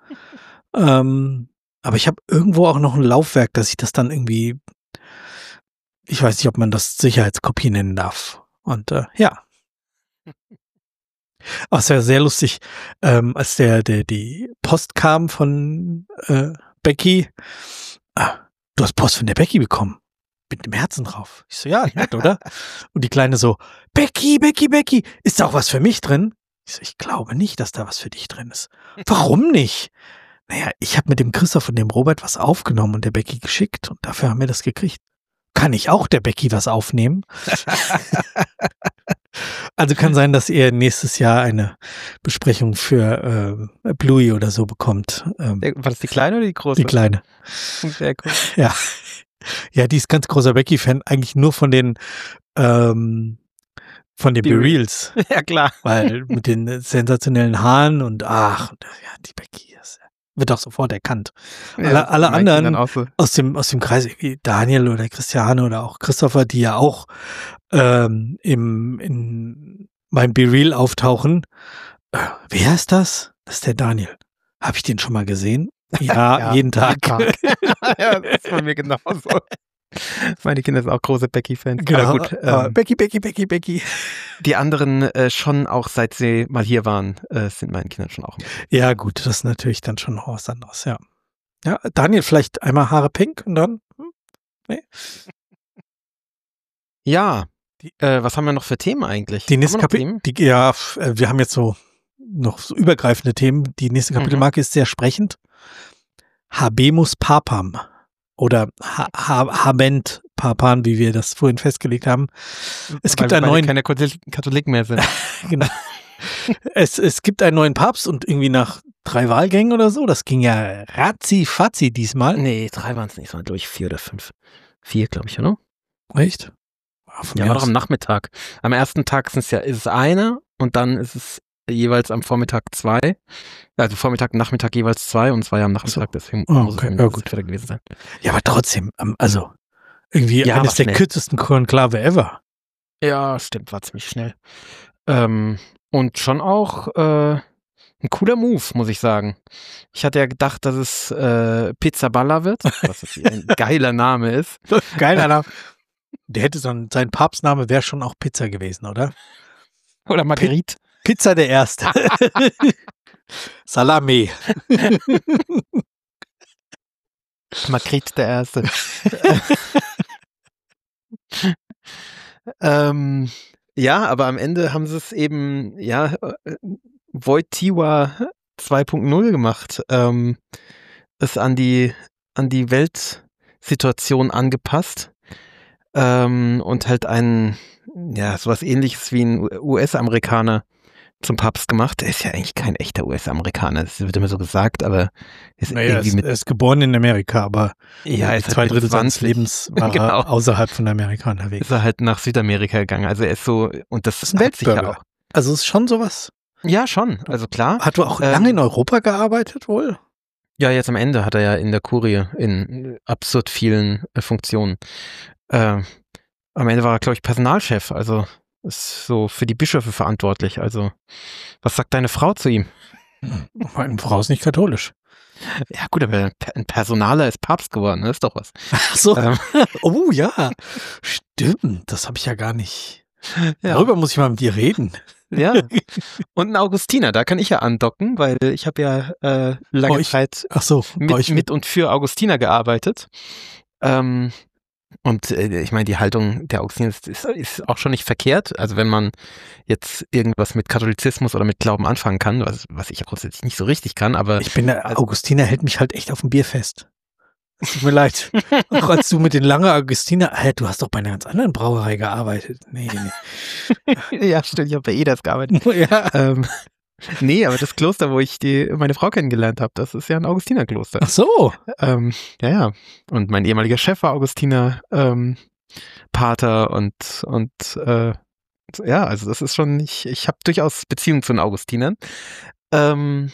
Aber ich habe irgendwo auch noch ein Laufwerk, dass ich das dann irgendwie, ich weiß nicht, ob man das Sicherheitskopie nennen darf. Und ja. Ach, es war sehr lustig, als die Post kam von Becky. Du hast Post von der Becky bekommen. Mit dem Herzen drauf. Ich so, ja, nett, oder? Und die Kleine so, Becky, ist da auch was für mich drin? Ich so, ich glaube nicht, dass da was für dich drin ist. Warum nicht? Naja, ich habe mit dem Christoph und dem Robert was aufgenommen und der Becky geschickt und dafür haben wir das gekriegt. Kann ich auch der Becky was aufnehmen? Also kann sein, dass ihr nächstes Jahr eine Besprechung für Bluey oder so bekommt. War das die Kleine oder die Große? Die Kleine. Sehr cool. Ja. Ja, die ist ganz großer Becky-Fan, eigentlich nur von den BeReals. Ja, klar. Weil mit den sensationellen Haaren und ja, die Becky wird auch sofort erkannt. Ja, alle anderen so. aus dem Kreis, wie Daniel oder Christiane oder auch Christopher, die ja auch in meinem BeReal auftauchen. Wer ist das? Das ist der Daniel. Habe ich den schon mal gesehen? Ja, jeden Tag. Ja, das ist bei mir genauso. Meine Kinder sind auch große Becky-Fans. Genau, gut. Becky. Die anderen schon auch, seit sie mal hier waren, sind meinen Kindern schon auch. Ja, gut, das ist natürlich dann schon noch was anderes, ja. Ja, Daniel, vielleicht einmal Haare pink und dann? Nee. Ja, was haben wir noch für Themen eigentlich? Die nächste wir haben jetzt noch so übergreifende Themen. Die nächste Kapitelmarke ist sehr sprechend. Habemus Papam oder Habent Papan, wie wir das vorhin festgelegt haben. Es gibt einen neuen... keine Katholiken mehr sind. Genau. Es gibt einen neuen Papst und irgendwie nach 3 Wahlgängen oder so, das ging ja ratzi-fatzi diesmal. Nee, 3 waren es nicht, sondern durch 4 oder 5. 4, glaube ich, oder? Echt? Ja, war doch am Nachmittag. Am ersten Tag ist es eine und dann ist es jeweils am Vormittag 2. Also Vormittag, Nachmittag jeweils 2 und 2 am Nachmittag, deswegen muss es gut gewesen sein. Ja, aber trotzdem, also irgendwie eines der kürzesten Konklave ever. Ja, stimmt, war ziemlich schnell. Und schon auch ein cooler Move, muss ich sagen. Ich hatte ja gedacht, dass es Pizza Balla wird, was ein geiler Name ist. Geiler Name. Der hätte sein Papstname wäre schon auch Pizza gewesen, oder? Oder Marguerite. Pizza der Erste. Salami. Marguerite der Erste. Ja, aber am Ende haben sie es eben, Wojtyła 2.0 gemacht. Es an die Weltsituation angepasst. Und halt sowas Ähnliches wie ein US-Amerikaner zum Papst gemacht. Der ist ja eigentlich kein echter US-Amerikaner, das wird immer so gesagt, aber er ist geboren in Amerika, aber ja, 2/3 seines Lebens war er außerhalb von Amerika unterwegs. Ist er halt nach Südamerika gegangen, also er ist so, und das ist ein Weltbürger. Auch. Also ist schon sowas. Ja, schon, also klar. Hat er auch lange in Europa gearbeitet wohl? Ja, jetzt am Ende hat er ja in der Kurie in absurd vielen Funktionen. Am Ende war er, glaube ich, Personalchef, also ist so für die Bischöfe verantwortlich. Also, was sagt deine Frau zu ihm? Meine Frau ist nicht katholisch. Ja gut, aber ein Personaler ist Papst geworden, das ist doch was. Ach so. Oh ja, stimmt, das habe ich ja gar nicht. Ja. Darüber muss ich mal mit dir reden. Ja, und ein Augustiner, da kann ich ja andocken, weil ich habe ja lange Zeit mit und für Augustiner gearbeitet. Und ich meine, die Haltung der Augustiner ist auch schon nicht verkehrt. Also wenn man jetzt irgendwas mit Katholizismus oder mit Glauben anfangen kann, was ich ja grundsätzlich nicht so richtig kann, aber... Augustiner hält mich halt echt auf dem Bier fest. Es tut mir leid. Auch als du mit den langen Augustiner, du hast doch bei einer ganz anderen Brauerei gearbeitet. Nee. Ja, stimmt, ich habe bei Eders gearbeitet. Ja. Nee, aber das Kloster, wo ich meine Frau kennengelernt habe, das ist ja ein Augustinerkloster. Ach so. Ja. Und mein ehemaliger Chef war Augustiner Pater und ja, also das ist schon, ich habe durchaus Beziehungen zu den Augustinern. Und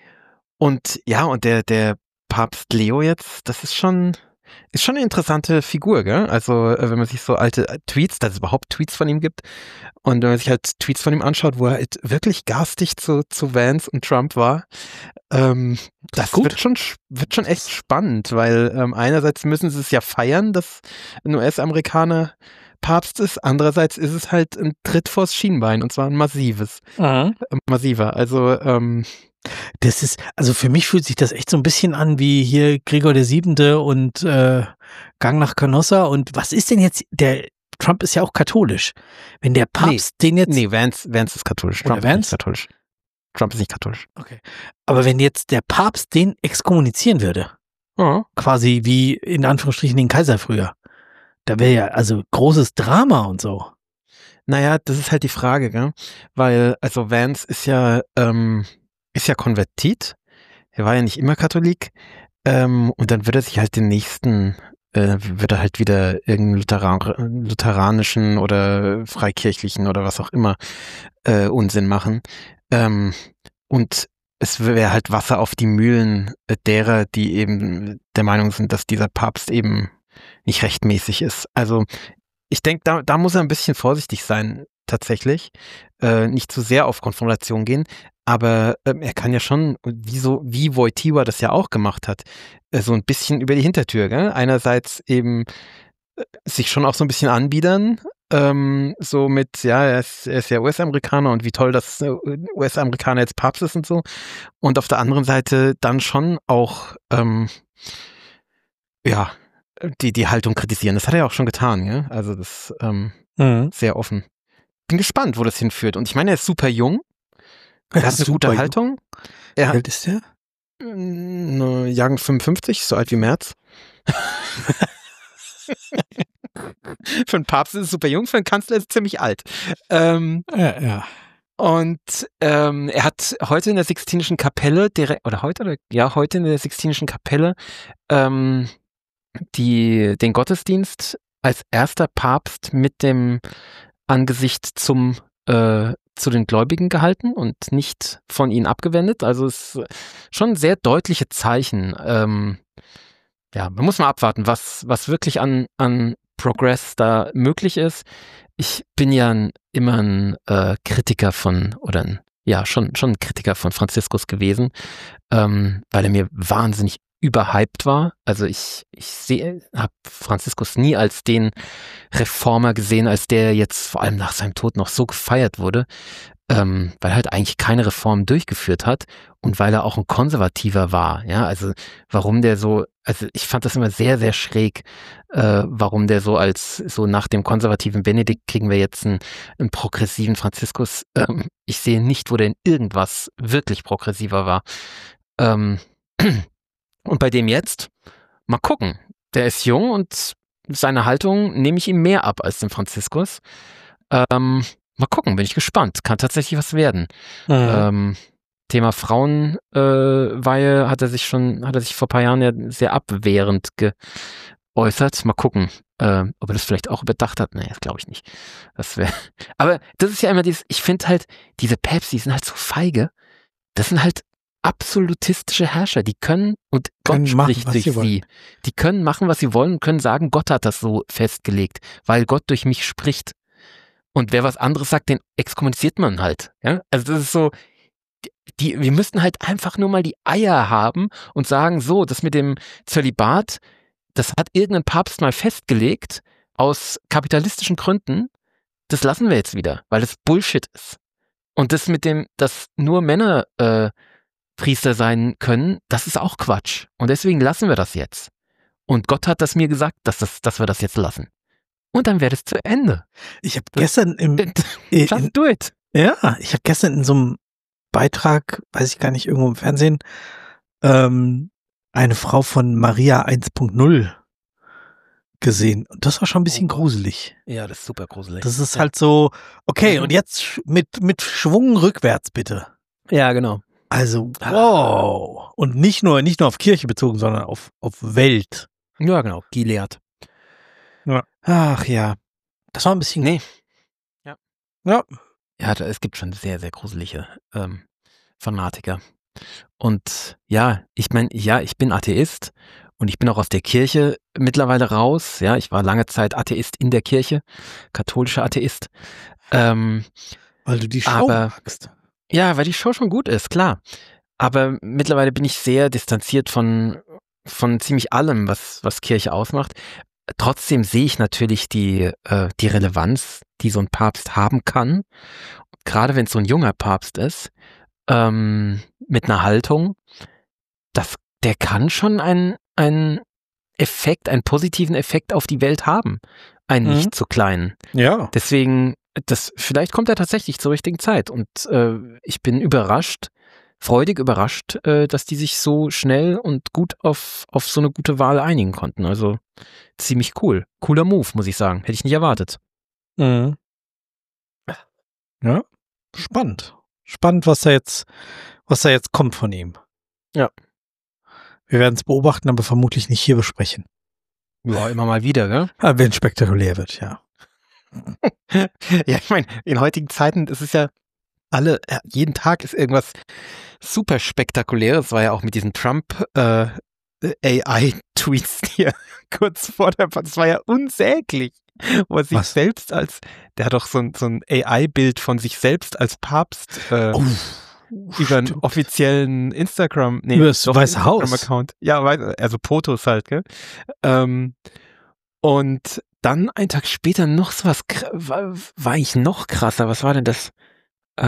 der Papst Leo jetzt, das ist schon eine interessante Figur, gell? Also wenn man sich so alte Tweets, dass es überhaupt Tweets von ihm gibt und wenn man sich halt Tweets von ihm anschaut, wo er halt wirklich garstig zu Vance und Trump war, das wird schon echt spannend, weil einerseits müssen sie es ja feiern, dass ein US-Amerikaner Papst ist. Andererseits ist es halt ein Tritt vors Schienbein und zwar ein massiver. Also das ist, also für mich fühlt sich das echt so ein bisschen an wie hier Gregor der Siebente und Gang nach Canossa. Und was ist denn jetzt, Trump ist ja auch katholisch. Wenn der Papst den jetzt... Nee, Vance ist katholisch. Trump ist nicht katholisch. Trump ist nicht katholisch. Okay. Aber wenn jetzt der Papst den exkommunizieren würde, quasi wie in Anführungsstrichen den Kaiser früher, da wäre ja also großes Drama und so. Naja, das ist halt die Frage, gell? Weil, also Vance ist ja konvertiert. Er war ja nicht immer Katholik. Und dann wird er sich halt wird er halt wieder irgendeinen lutheranischen oder freikirchlichen oder was auch immer Unsinn machen. Und es wäre halt Wasser auf die Mühlen derer, die eben der Meinung sind, dass dieser Papst eben nicht rechtmäßig ist. Also ich denke, da muss er ein bisschen vorsichtig sein, tatsächlich. Nicht zu sehr auf Konfrontation gehen, aber er kann ja schon, wie Wojtyła das ja auch gemacht hat, so ein bisschen über die Hintertür, gell? Einerseits eben sich schon auch so ein bisschen anbiedern, so mit, ja, er ist ja US-Amerikaner und wie toll, dass US-Amerikaner jetzt Papst ist und so. Und auf der anderen Seite dann schon auch, die Haltung kritisieren. Das hat er ja auch schon getan, ja. Also das sehr offen. Bin gespannt, wo das hinführt. Und ich meine, er ist super jung. Er hat eine gute Haltung. Wie alt ist der? Jahrgang 55, so alt wie Merz. Für einen Papst ist es super jung, für einen Kanzler ist es ziemlich alt. Ja. Und er hat heute in der Sixtinischen Kapelle heute in der Sixtinischen Kapelle den Gottesdienst als erster Papst mit dem Angesicht zu den Gläubigen gehalten und nicht von ihnen abgewendet. Also es ist schon sehr deutliche Zeichen. Man muss mal abwarten, was wirklich an Progress da möglich ist. Ich bin ja immer ein Kritiker schon ein Kritiker von Franziskus gewesen, weil er mir wahnsinnig überhyped war. Also ich habe Franziskus nie als den Reformer gesehen, als der jetzt vor allem nach seinem Tod noch so gefeiert wurde, weil er halt eigentlich keine Reform durchgeführt hat und weil er auch ein Konservativer war. Ja, also warum der so, also ich fand das immer sehr, sehr schräg, warum der so nach dem konservativen Benedikt kriegen wir jetzt einen progressiven Franziskus. Ich sehe nicht, wo der in irgendwas wirklich progressiver war. Und bei dem jetzt, mal gucken. Der ist jung und seine Haltung nehme ich ihm mehr ab als dem Franziskus. Mal gucken, bin ich gespannt. Kann tatsächlich was werden. Thema Frauenweihe hat er sich vor ein paar Jahren ja sehr abwehrend geäußert. Mal gucken, ob er das vielleicht auch überdacht hat. Nee, das glaube ich nicht. Aber das ist ja immer ich finde halt, diese Päpste, die sind halt so feige. Das sind halt absolutistische Herrscher, die können, und Gott spricht durch sie. Die können machen, was sie wollen und können sagen, Gott hat das so festgelegt, weil Gott durch mich spricht. Und wer was anderes sagt, den exkommuniziert man halt. Ja? Also das ist so, wir müssten halt einfach nur mal die Eier haben und sagen, so, das mit dem Zölibat, das hat irgendein Papst mal festgelegt, aus kapitalistischen Gründen, das lassen wir jetzt wieder, weil das Bullshit ist. Und das mit dem, dass nur Männer Priester sein können, das ist auch Quatsch. Und deswegen lassen wir das jetzt. Und Gott hat das mir gesagt, dass wir das jetzt lassen. Und dann wäre das zu Ende. Ich habe gestern just do it. Ja, ich habe gestern in so einem Beitrag, weiß ich gar nicht, irgendwo im Fernsehen, eine Frau von Maria 1.0 gesehen. Und das war schon ein bisschen gruselig. Ja, das ist super gruselig. Das ist halt so, okay, und jetzt mit Schwung rückwärts bitte. Ja, genau. Also, wow. Und nicht nur auf Kirche bezogen, sondern auf Welt. Ja, genau. Gilead. Ja. Ach ja. Das war ein bisschen. Nee. Ja. Ja, es gibt schon sehr, sehr gruselige Fanatiker. Und ja, ich meine, ich bin Atheist und ich bin auch aus der Kirche mittlerweile raus. Ja, ich war lange Zeit Atheist in der Kirche, katholischer Atheist. Weil du die Show magst. Ja, weil die Show schon gut ist, klar. Aber mittlerweile bin ich sehr distanziert von ziemlich allem, was Kirche ausmacht. trotzdem sehe ich natürlich die Relevanz, die so ein Papst haben kann. Gerade wenn es so ein junger Papst ist, mit einer Haltung, der kann schon einen Effekt, einen positiven Effekt auf die Welt haben. Einen nicht zu kleinen. Ja. Deswegen, vielleicht kommt er tatsächlich zur richtigen Zeit. Und ich bin freudig überrascht, dass die sich so schnell und gut auf so eine gute Wahl einigen konnten. Also ziemlich cool. Cooler Move, muss ich sagen. Hätte ich nicht erwartet. Mhm. Ja, spannend. Spannend, was da jetzt kommt von ihm. Ja. Wir werden es beobachten, aber vermutlich nicht hier besprechen. Ja, immer mal wieder, gell? Wenn es spektakulär wird, ja. Ja, ich meine, in heutigen Zeiten ist es ja jeden Tag ist irgendwas super Spektakuläres. War ja auch mit diesen Trump AI-Tweets hier kurz vor das war ja unsäglich. Wo er sich selbst der hat doch so ein AI-Bild von sich selbst als Papst über einen offiziellen Instagram, das Weiße Haus. Account. Ja, also Fotos halt, gell? Und dann einen Tag später noch sowas, war eigentlich noch krasser. Was war denn das? Ich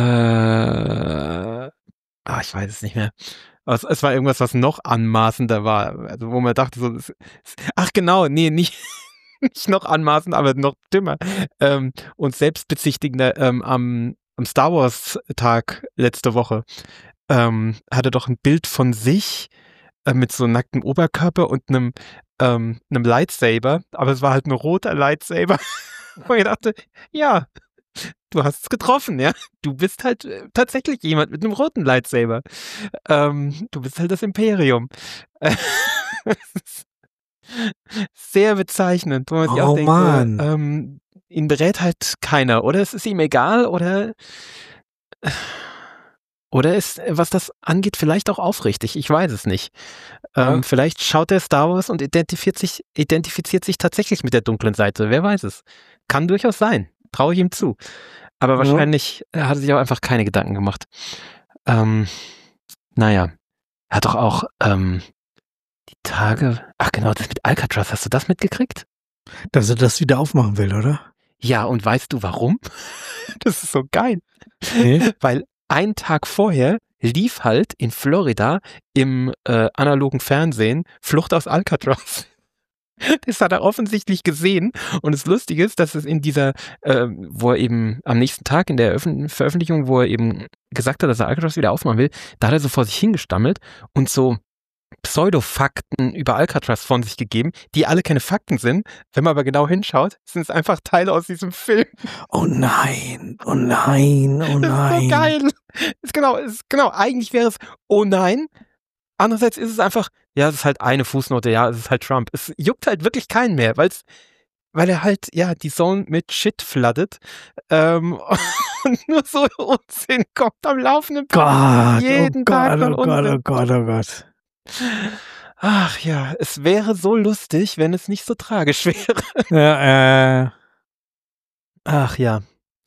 weiß es nicht mehr. Es war irgendwas, was noch anmaßender war. Also wo man dachte so, ach genau, nee, nicht noch anmaßend, aber noch dümmer. Und selbstbezichtigender am Star Wars Tag letzte Woche hatte doch ein Bild von sich mit so nacktem Oberkörper und einem Lightsaber, aber es war halt ein roter Lightsaber. Und ich dachte, ja, du hast es getroffen, ja. Du bist halt tatsächlich jemand mit einem roten Lightsaber. Du bist halt das Imperium. Sehr bezeichnend, wo man sich auch denkt, Mann. Ihn berät halt keiner, oder es ist ihm egal, oder ist, was das angeht, vielleicht auch aufrichtig, ich weiß es nicht. Vielleicht schaut er Star Wars und identifiziert sich tatsächlich mit der dunklen Seite, wer weiß es. Kann durchaus sein, traue ich ihm zu. Aber wahrscheinlich hat er sich auch einfach keine Gedanken gemacht. Naja, er hat doch auch die Tage, ach genau, das mit Alcatraz, hast du das mitgekriegt? Dass er das wieder aufmachen will, oder? Ja, und weißt du warum? Das ist so geil. Nee. Weil einen Tag vorher lief halt in Florida im analogen Fernsehen Flucht aus Alcatraz. Das hat er offensichtlich gesehen. Und das Lustige ist, dass es in dieser, wo er eben am nächsten Tag in der Veröffentlichung, wo er eben gesagt hat, dass er Alcatraz wieder aufmachen will, da hat er so vor sich hingestammelt und so Pseudo-Fakten über Alcatraz von sich gegeben, die alle keine Fakten sind. Wenn man aber genau hinschaut, sind es einfach Teile aus diesem Film. Oh nein, oh nein, oh nein. Das ist so geil. Genau, eigentlich wäre es, oh nein. Andererseits ist es einfach, ja, es ist halt eine Fußnote, ja, es ist halt Trump. Es juckt halt wirklich keinen mehr, weil er halt, ja, die Zone mit Shit flooded und nur so Unsinn kommt am laufenden Gott, jeden Tag von Oh Gott. Ach ja, es wäre so lustig, wenn es nicht so tragisch wäre. Ja, Ach ja.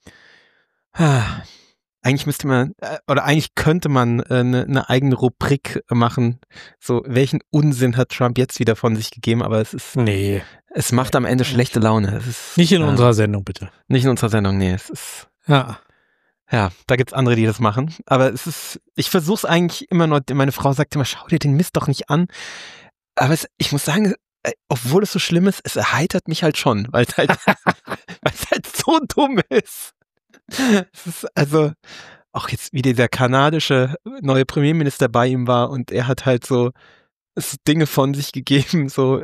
Eigentlich müsste man, oder eigentlich könnte man eine eigene Rubrik machen. So, welchen Unsinn hat Trump jetzt wieder von sich gegeben? Aber es macht am Ende schlechte Laune. Es ist, nicht in unserer Sendung, bitte. Nicht in unserer Sendung, nee. Es ist. Ja, da gibt's andere, die das machen. Aber ich versuche es eigentlich immer noch, meine Frau sagt immer, schau dir den Mist doch nicht an. Aber ich muss sagen, obwohl es so schlimm ist, es erheitert mich halt schon, weil es halt so dumm ist. Es ist also, auch jetzt wie dieser kanadische neue Premierminister bei ihm war und er hat halt so Dinge von sich gegeben, so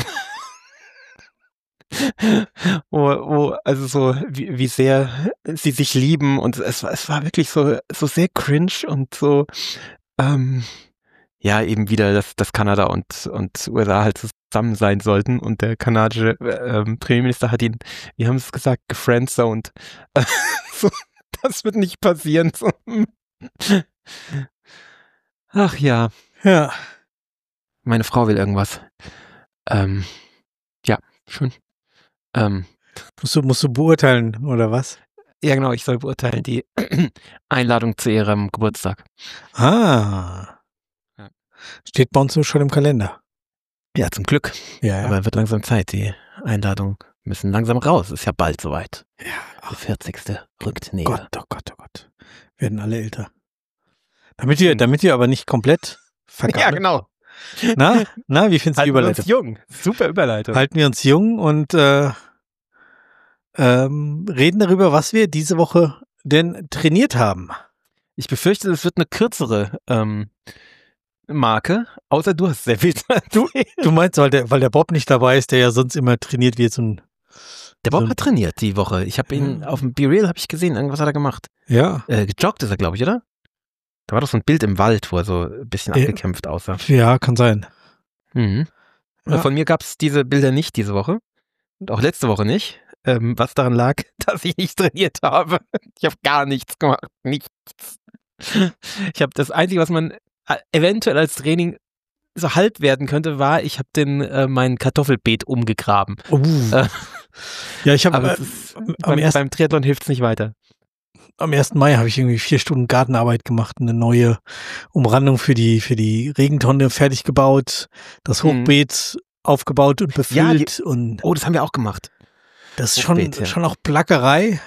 also so, wie sehr sie sich lieben und es war wirklich so sehr cringe und so, ja, eben wieder, dass Kanada und USA halt zusammen sein sollten und der kanadische Premierminister hat ihn, wie haben sie es gesagt, gefriendzoned. So, das wird nicht passieren. So. Ach ja. Ja. Meine Frau will irgendwas. Ja, schön. Musst du beurteilen, oder was? Ja, genau, ich soll beurteilen die Einladung zu ihrem Geburtstag. Ja. Steht bei uns schon im Kalender. Ja, zum Glück. Ja. Aber wird langsam Zeit. Die Einladungen müssen langsam raus. Ist ja bald soweit. Ja. Der 40. rückt näher. Oh Gott. Werden alle älter. Damit wir aber nicht komplett vergaben. Ja, genau. Na, wie findest du die Überleitung? Halten wir uns jung. Super Überleitung. Halten wir uns jung und reden darüber, was wir diese Woche denn trainiert haben. Ich befürchte, es wird eine kürzere Marke, außer du hast sehr viel Zeit. Du meinst, weil der Bob nicht dabei ist, der ja sonst immer trainiert wie so ein... Der Bob hat trainiert die Woche. Ich habe ihn auf dem Be Real gesehen. Irgendwas hat er gemacht. Ja. Gejoggt ist er, glaube ich, oder? Da war doch so ein Bild im Wald, wo er so ein bisschen abgekämpft aussah. Ja, kann sein. Mhm. Ja. Von mir gab es diese Bilder nicht diese Woche. Und auch letzte Woche nicht. Was daran lag, dass ich nicht trainiert habe. Ich habe gar nichts gemacht. Nichts. Ich habe das Einzige, was man eventuell als Training so halb werden könnte, war, ich habe mein Kartoffelbeet umgegraben. Ja, ich habe beim Triathlon hilft es nicht weiter. Am 1. Mai habe ich irgendwie 4 Stunden Gartenarbeit gemacht, eine neue Umrandung für die Regentonne fertig gebaut, das Hochbeet aufgebaut und befüllt. Das haben wir auch gemacht. Das ist schon auch Plackerei,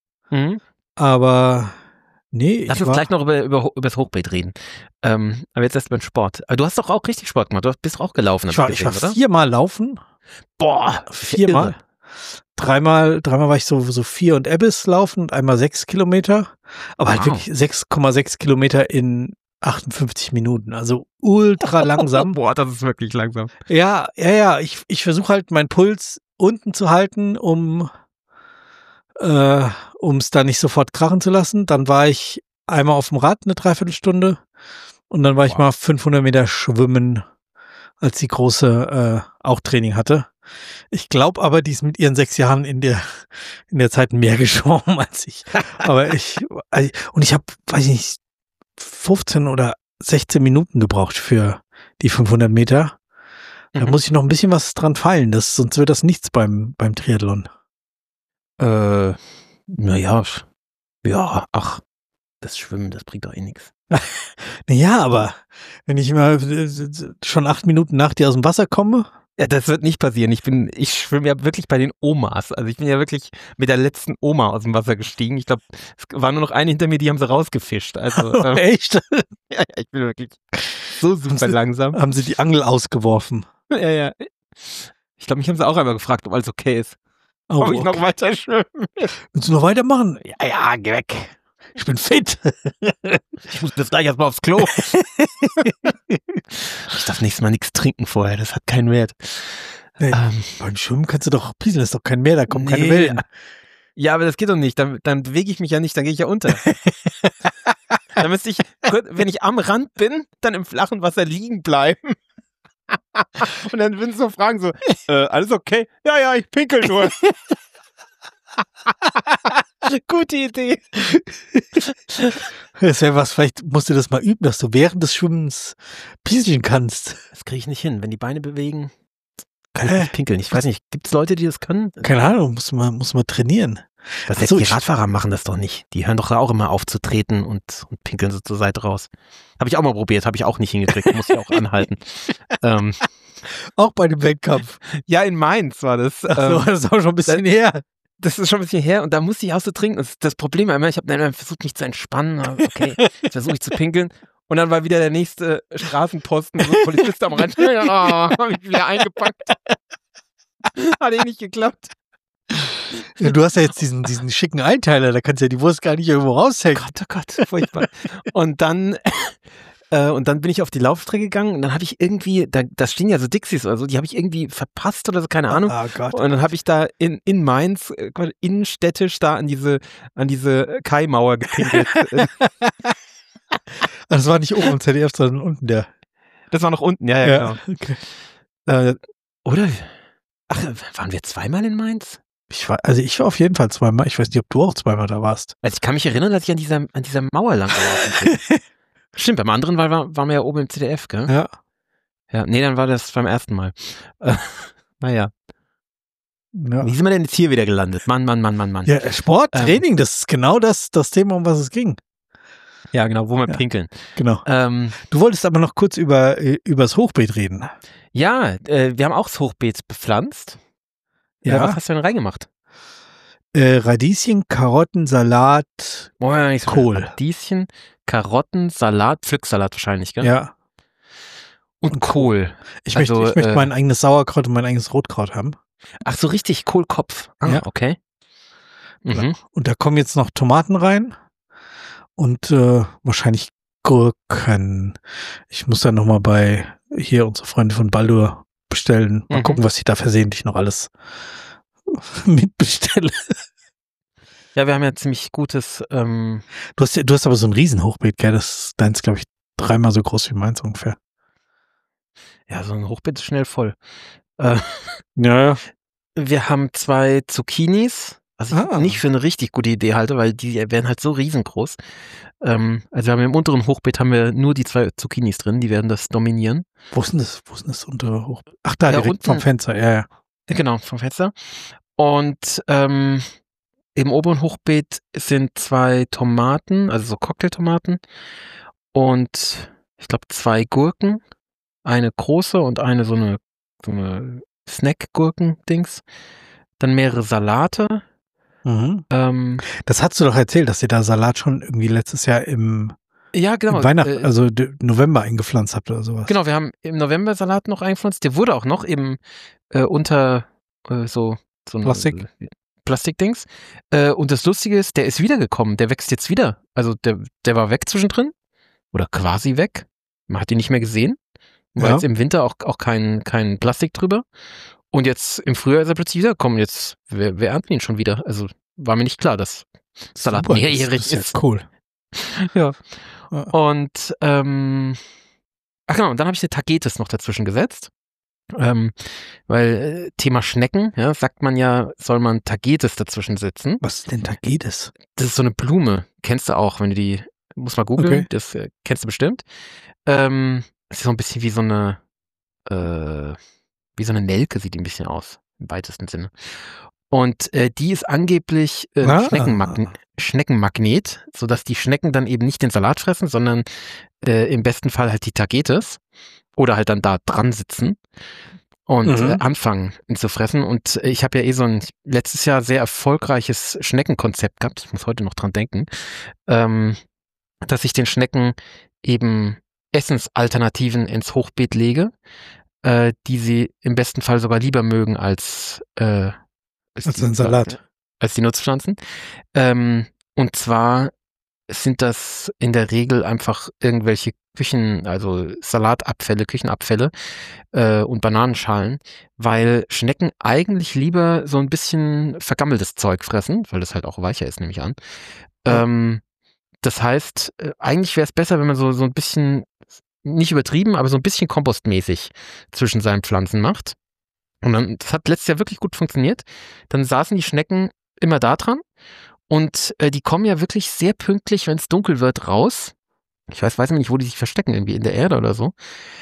aber nee. Lass uns gleich noch über das Hochbeet reden. Aber jetzt erst beim Sport. Aber du hast doch auch richtig Sport gemacht. Du bist auch gelaufen. Ich war 4-mal laufen. Boah, 4-mal. Dreimal war ich so 4 und Ebbes laufen und einmal 6 Kilometer. Aber halt wirklich 6,6 Kilometer in 58 Minuten. Also ultra langsam. Boah, das ist wirklich langsam. Ja. Ich versuche halt meinen Puls unten zu halten, um es da nicht sofort krachen zu lassen. Dann war ich einmal auf dem Rad eine Dreiviertelstunde und dann war ich mal 500 Meter schwimmen, als die Große auch Training hatte. Ich glaube aber, die ist mit ihren 6 Jahren in der Zeit mehr geschwommen als ich. Aber ich habe, weiß ich nicht, 15 oder 16 Minuten gebraucht für die 500 Meter. Da muss ich noch ein bisschen was dran feilen, sonst wird das nichts beim Triathlon. Naja, das Schwimmen, das bringt doch eh nichts. Naja, aber wenn ich mal schon 8 Minuten nach dir aus dem Wasser komme. Ja, das wird nicht passieren. Ich schwimme ja wirklich bei den Omas. Also ich bin ja wirklich mit der letzten Oma aus dem Wasser gestiegen. Ich glaube, es war nur noch eine hinter mir, die haben sie rausgefischt. Also, echt? Ja, ich bin wirklich so super langsam. Haben sie die Angel ausgeworfen? Ja. Ich glaube, mich haben sie auch einmal gefragt, ob alles okay ist. Ob ich noch weiter schwimmen will. Willst du noch weitermachen? Ja, geh weg. Ich bin fit. Ich muss jetzt gleich erstmal aufs Klo. Ich darf nächstes Mal nichts trinken vorher, das hat keinen Wert. Beim Schwimmen kannst du doch pieseln, das ist doch kein Meer, da kommen keine Wellen. Ja, aber das geht doch nicht, dann bewege ich mich ja nicht, dann gehe ich ja unter. Dann müsste ich, wenn ich am Rand bin, dann im flachen Wasser liegen bleiben. Und dann würden sie so fragen, so, alles okay? Ja, ich pinkel nur. Gute Idee. Das wäre was, vielleicht musst du das mal üben, dass du während des Schwimmens pieseln kannst. Das kriege ich nicht hin. Wenn die Beine bewegen, kann ich nicht pinkeln. Ich weiß nicht, gibt es Leute, die das können? Keine Ahnung, muss man trainieren. Die Radfahrer machen das doch nicht. Die hören doch auch immer auf zu treten und pinkeln so zur Seite raus. Habe ich auch mal probiert, habe ich auch nicht hingekriegt. Muss ich auch anhalten. Auch bei dem Wettkampf? Ja, in Mainz war das. Ach so, das ist auch schon ein bisschen her. Das ist schon ein bisschen her und da musste ich auch so trinken. Das Problem war immer, ich habe dann versucht, mich zu entspannen. Okay, jetzt versuche ich zu pinkeln. Und dann war wieder der nächste Straßenposten, so ein Polizist am Rand. Habe ich wieder eingepackt. Hat nicht geklappt. Ja, du hast ja jetzt diesen schicken Einteiler, da kannst du ja die Wurst gar nicht irgendwo raushängen. Oh Gott, furchtbar. Und dann bin ich auf die Laufstrecke gegangen und dann habe ich irgendwie, da stehen ja so Dixies oder so, die habe ich irgendwie verpasst oder so, keine Ahnung. Oh Gott. Und dann habe ich da in Mainz, innenstädtisch da an diese Kaimauer gepinkelt. Das war nicht oben im ZDF, sondern unten der. Das war noch unten, ja, genau. Okay. Oder? Ach, waren wir zweimal in Mainz? Ich war auf jeden Fall zweimal. Ich weiß nicht, ob du auch zweimal da warst. Also ich kann mich erinnern, dass ich an dieser Mauer lang gelaufen bin. Stimmt, beim anderen waren wir ja oben im ZDF, gell? Ja. Ja, nee, dann war das beim ersten Mal. Naja. Ja. Wie sind wir denn jetzt hier wieder gelandet? Mann. Ja, Sport, Training, das ist genau das Thema, um was es ging. Ja, genau, wo wir pinkeln. Genau. Du wolltest aber noch kurz über das Hochbeet reden. Ja, wir haben auch das Hochbeet bepflanzt. Ja. Was hast du denn reingemacht? Radieschen, Karotten, Salat, Kohl. Radieschen, Karotten, Salat, Pflücksalat wahrscheinlich, gell? Ja. Und Kohl. Ich möchte mein eigenes Sauerkraut und mein eigenes Rotkraut haben. Ach so, richtig, Kohlkopf. Ja. Okay. Mhm. Und da kommen jetzt noch Tomaten rein und wahrscheinlich Gurken. Ich muss dann nochmal bei hier unsere Freunde von Baldur bestellen. Mal gucken, was ich da versehentlich noch alles mitbestelle. Ja, wir haben ja ziemlich gutes. Du hast aber so ein Riesenhochbeet, gell? Deins, glaube ich, 3-mal so groß wie meins ungefähr. Ja, so ein Hochbeet ist schnell voll. Ja. Wir haben 2 Zucchinis, was ich nicht für eine richtig gute Idee halte, weil die werden halt so riesengroß. Also wir haben im unteren Hochbeet haben wir nur die 2 Zucchinis drin, die werden das dominieren. Wo ist denn das untere Hochbeet? Ach, da direkt unten, vom Fenster, ja. Genau, vom Fenster. Und im oberen Hochbeet sind 2 Tomaten, also so Cocktailtomaten und ich glaube 2 Gurken, eine große und eine so eine Snack-Gurken-Dings. Dann mehrere Salate. Mhm. Das hast du doch erzählt, dass ihr da Salat schon irgendwie letztes Jahr im Weihnachten, also November eingepflanzt habt oder sowas. Genau, wir haben im November Salat noch eingepflanzt. Der wurde auch noch eben unter so Plastikdings. Und das Lustige ist, der ist wiedergekommen. Der wächst jetzt wieder. Also der war weg zwischendrin. Oder quasi weg. Man hat ihn nicht mehr gesehen. War jetzt im Winter auch kein Plastik drüber. Und jetzt im Frühjahr ist er plötzlich wiedergekommen. Jetzt, wir ernten ihn schon wieder. Also war mir nicht klar, dass Salat mehrjährig ist. Das ist cool. Ja. Und ach genau, und dann habe ich eine Tagetes noch dazwischen gesetzt. Weil Thema Schnecken, ja, sagt man ja, soll man Tagetes dazwischen setzen. Was ist denn Tagetes? Das ist so eine Blume. Kennst du auch, wenn du die, muss mal googeln, okay. Das kennst du bestimmt. Es ist so ein bisschen wie so eine Nelke, sieht die ein bisschen aus, im weitesten Sinne. Und die ist angeblich Schneckenmagnet, sodass die Schnecken dann eben nicht den Salat fressen, sondern im besten Fall halt die Tagetes oder halt dann da dran sitzen und anfangen, ihn zu fressen. Und ich habe ja so ein letztes Jahr sehr erfolgreiches Schneckenkonzept gehabt, ich muss heute noch dran denken, dass ich den Schnecken eben Essensalternativen ins Hochbeet lege, die sie im besten Fall sogar lieber mögen als ein Salat. Als die Nutzpflanzen. Und zwar sind das in der Regel einfach irgendwelche Salatabfälle, Küchenabfälle und Bananenschalen, weil Schnecken eigentlich lieber so ein bisschen vergammeltes Zeug fressen, weil das halt auch weicher ist, nehme ich an. Das heißt, eigentlich wäre es besser, wenn man so ein bisschen, nicht übertrieben, aber so ein bisschen kompostmäßig zwischen seinen Pflanzen macht. Und dann, das hat letztes Jahr wirklich gut funktioniert. Dann saßen die Schnecken immer da dran und die kommen ja wirklich sehr pünktlich, wenn es dunkel wird, raus. Ich weiß nicht, wo die sich verstecken, irgendwie in der Erde oder so.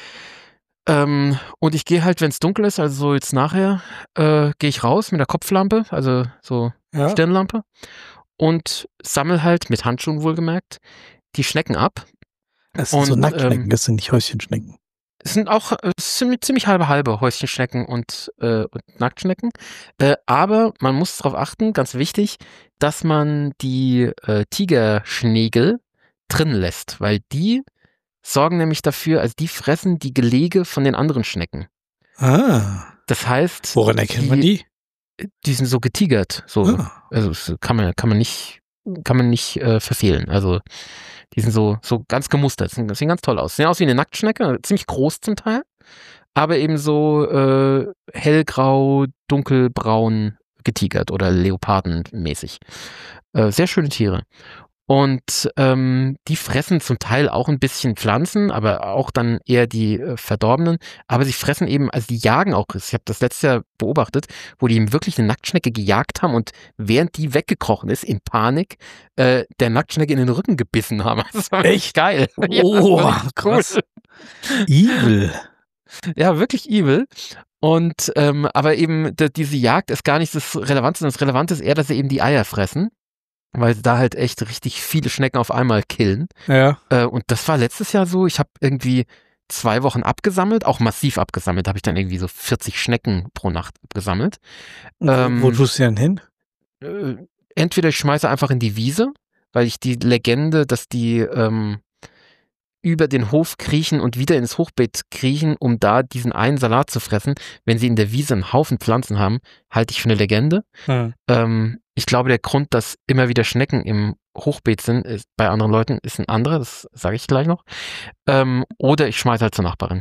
Und ich gehe halt, wenn es dunkel ist, also so jetzt nachher, gehe ich raus mit der Kopflampe, also so Stirnlampe und sammle halt, mit Handschuhen wohlgemerkt, die Schnecken ab. Das sind so Nacktschnecken, das sind nicht Häuschenschnecken. Es sind auch ziemlich halbe Häuschenschnecken und Nacktschnecken. Aber man muss darauf achten, ganz wichtig, dass man die Tigerschnägel drin lässt, weil die sorgen nämlich dafür, also die fressen die Gelege von den anderen Schnecken. Das heißt, woran erkennt man die? Die sind so getigert, so. Also das kann man nicht verfehlen. Also die sind so ganz gemustert, sehen ganz toll aus. Sehen aus wie eine Nacktschnecke, ziemlich groß zum Teil, aber eben so hellgrau, dunkelbraun getigert oder leopardenmäßig. Sehr schöne Tiere. Und die fressen zum Teil auch ein bisschen Pflanzen, aber auch dann eher die verdorbenen. Aber sie fressen eben, also die jagen auch. Ich habe das letztes Jahr beobachtet, wo die eben wirklich eine Nacktschnecke gejagt haben und während die weggekrochen ist, in Panik, der Nacktschnecke in den Rücken gebissen haben. Das war echt geil. Oh, ja, krass. Evil. Ja, wirklich evil. Und aber eben diese Jagd ist gar nicht das Relevante, sondern das Relevante ist eher, dass sie eben die Eier fressen. Weil sie da halt echt richtig viele Schnecken auf einmal killen. Ja. Und das war letztes Jahr so, ich habe irgendwie 2 Wochen abgesammelt, auch massiv abgesammelt. Da habe ich dann irgendwie so 40 Schnecken pro Nacht abgesammelt. Wo tust du denn hin? Entweder ich schmeiße einfach in die Wiese, weil ich die Legende, dass die über den Hof kriechen und wieder ins Hochbeet kriechen, um da diesen einen Salat zu fressen, wenn sie in der Wiese einen Haufen Pflanzen haben, halte ich für eine Legende. Ich glaube, der Grund, dass immer wieder Schnecken im Hochbeet sind, ist, bei anderen Leuten ist ein anderer, das sage ich gleich noch. Oder ich schmeiße halt zur Nachbarin.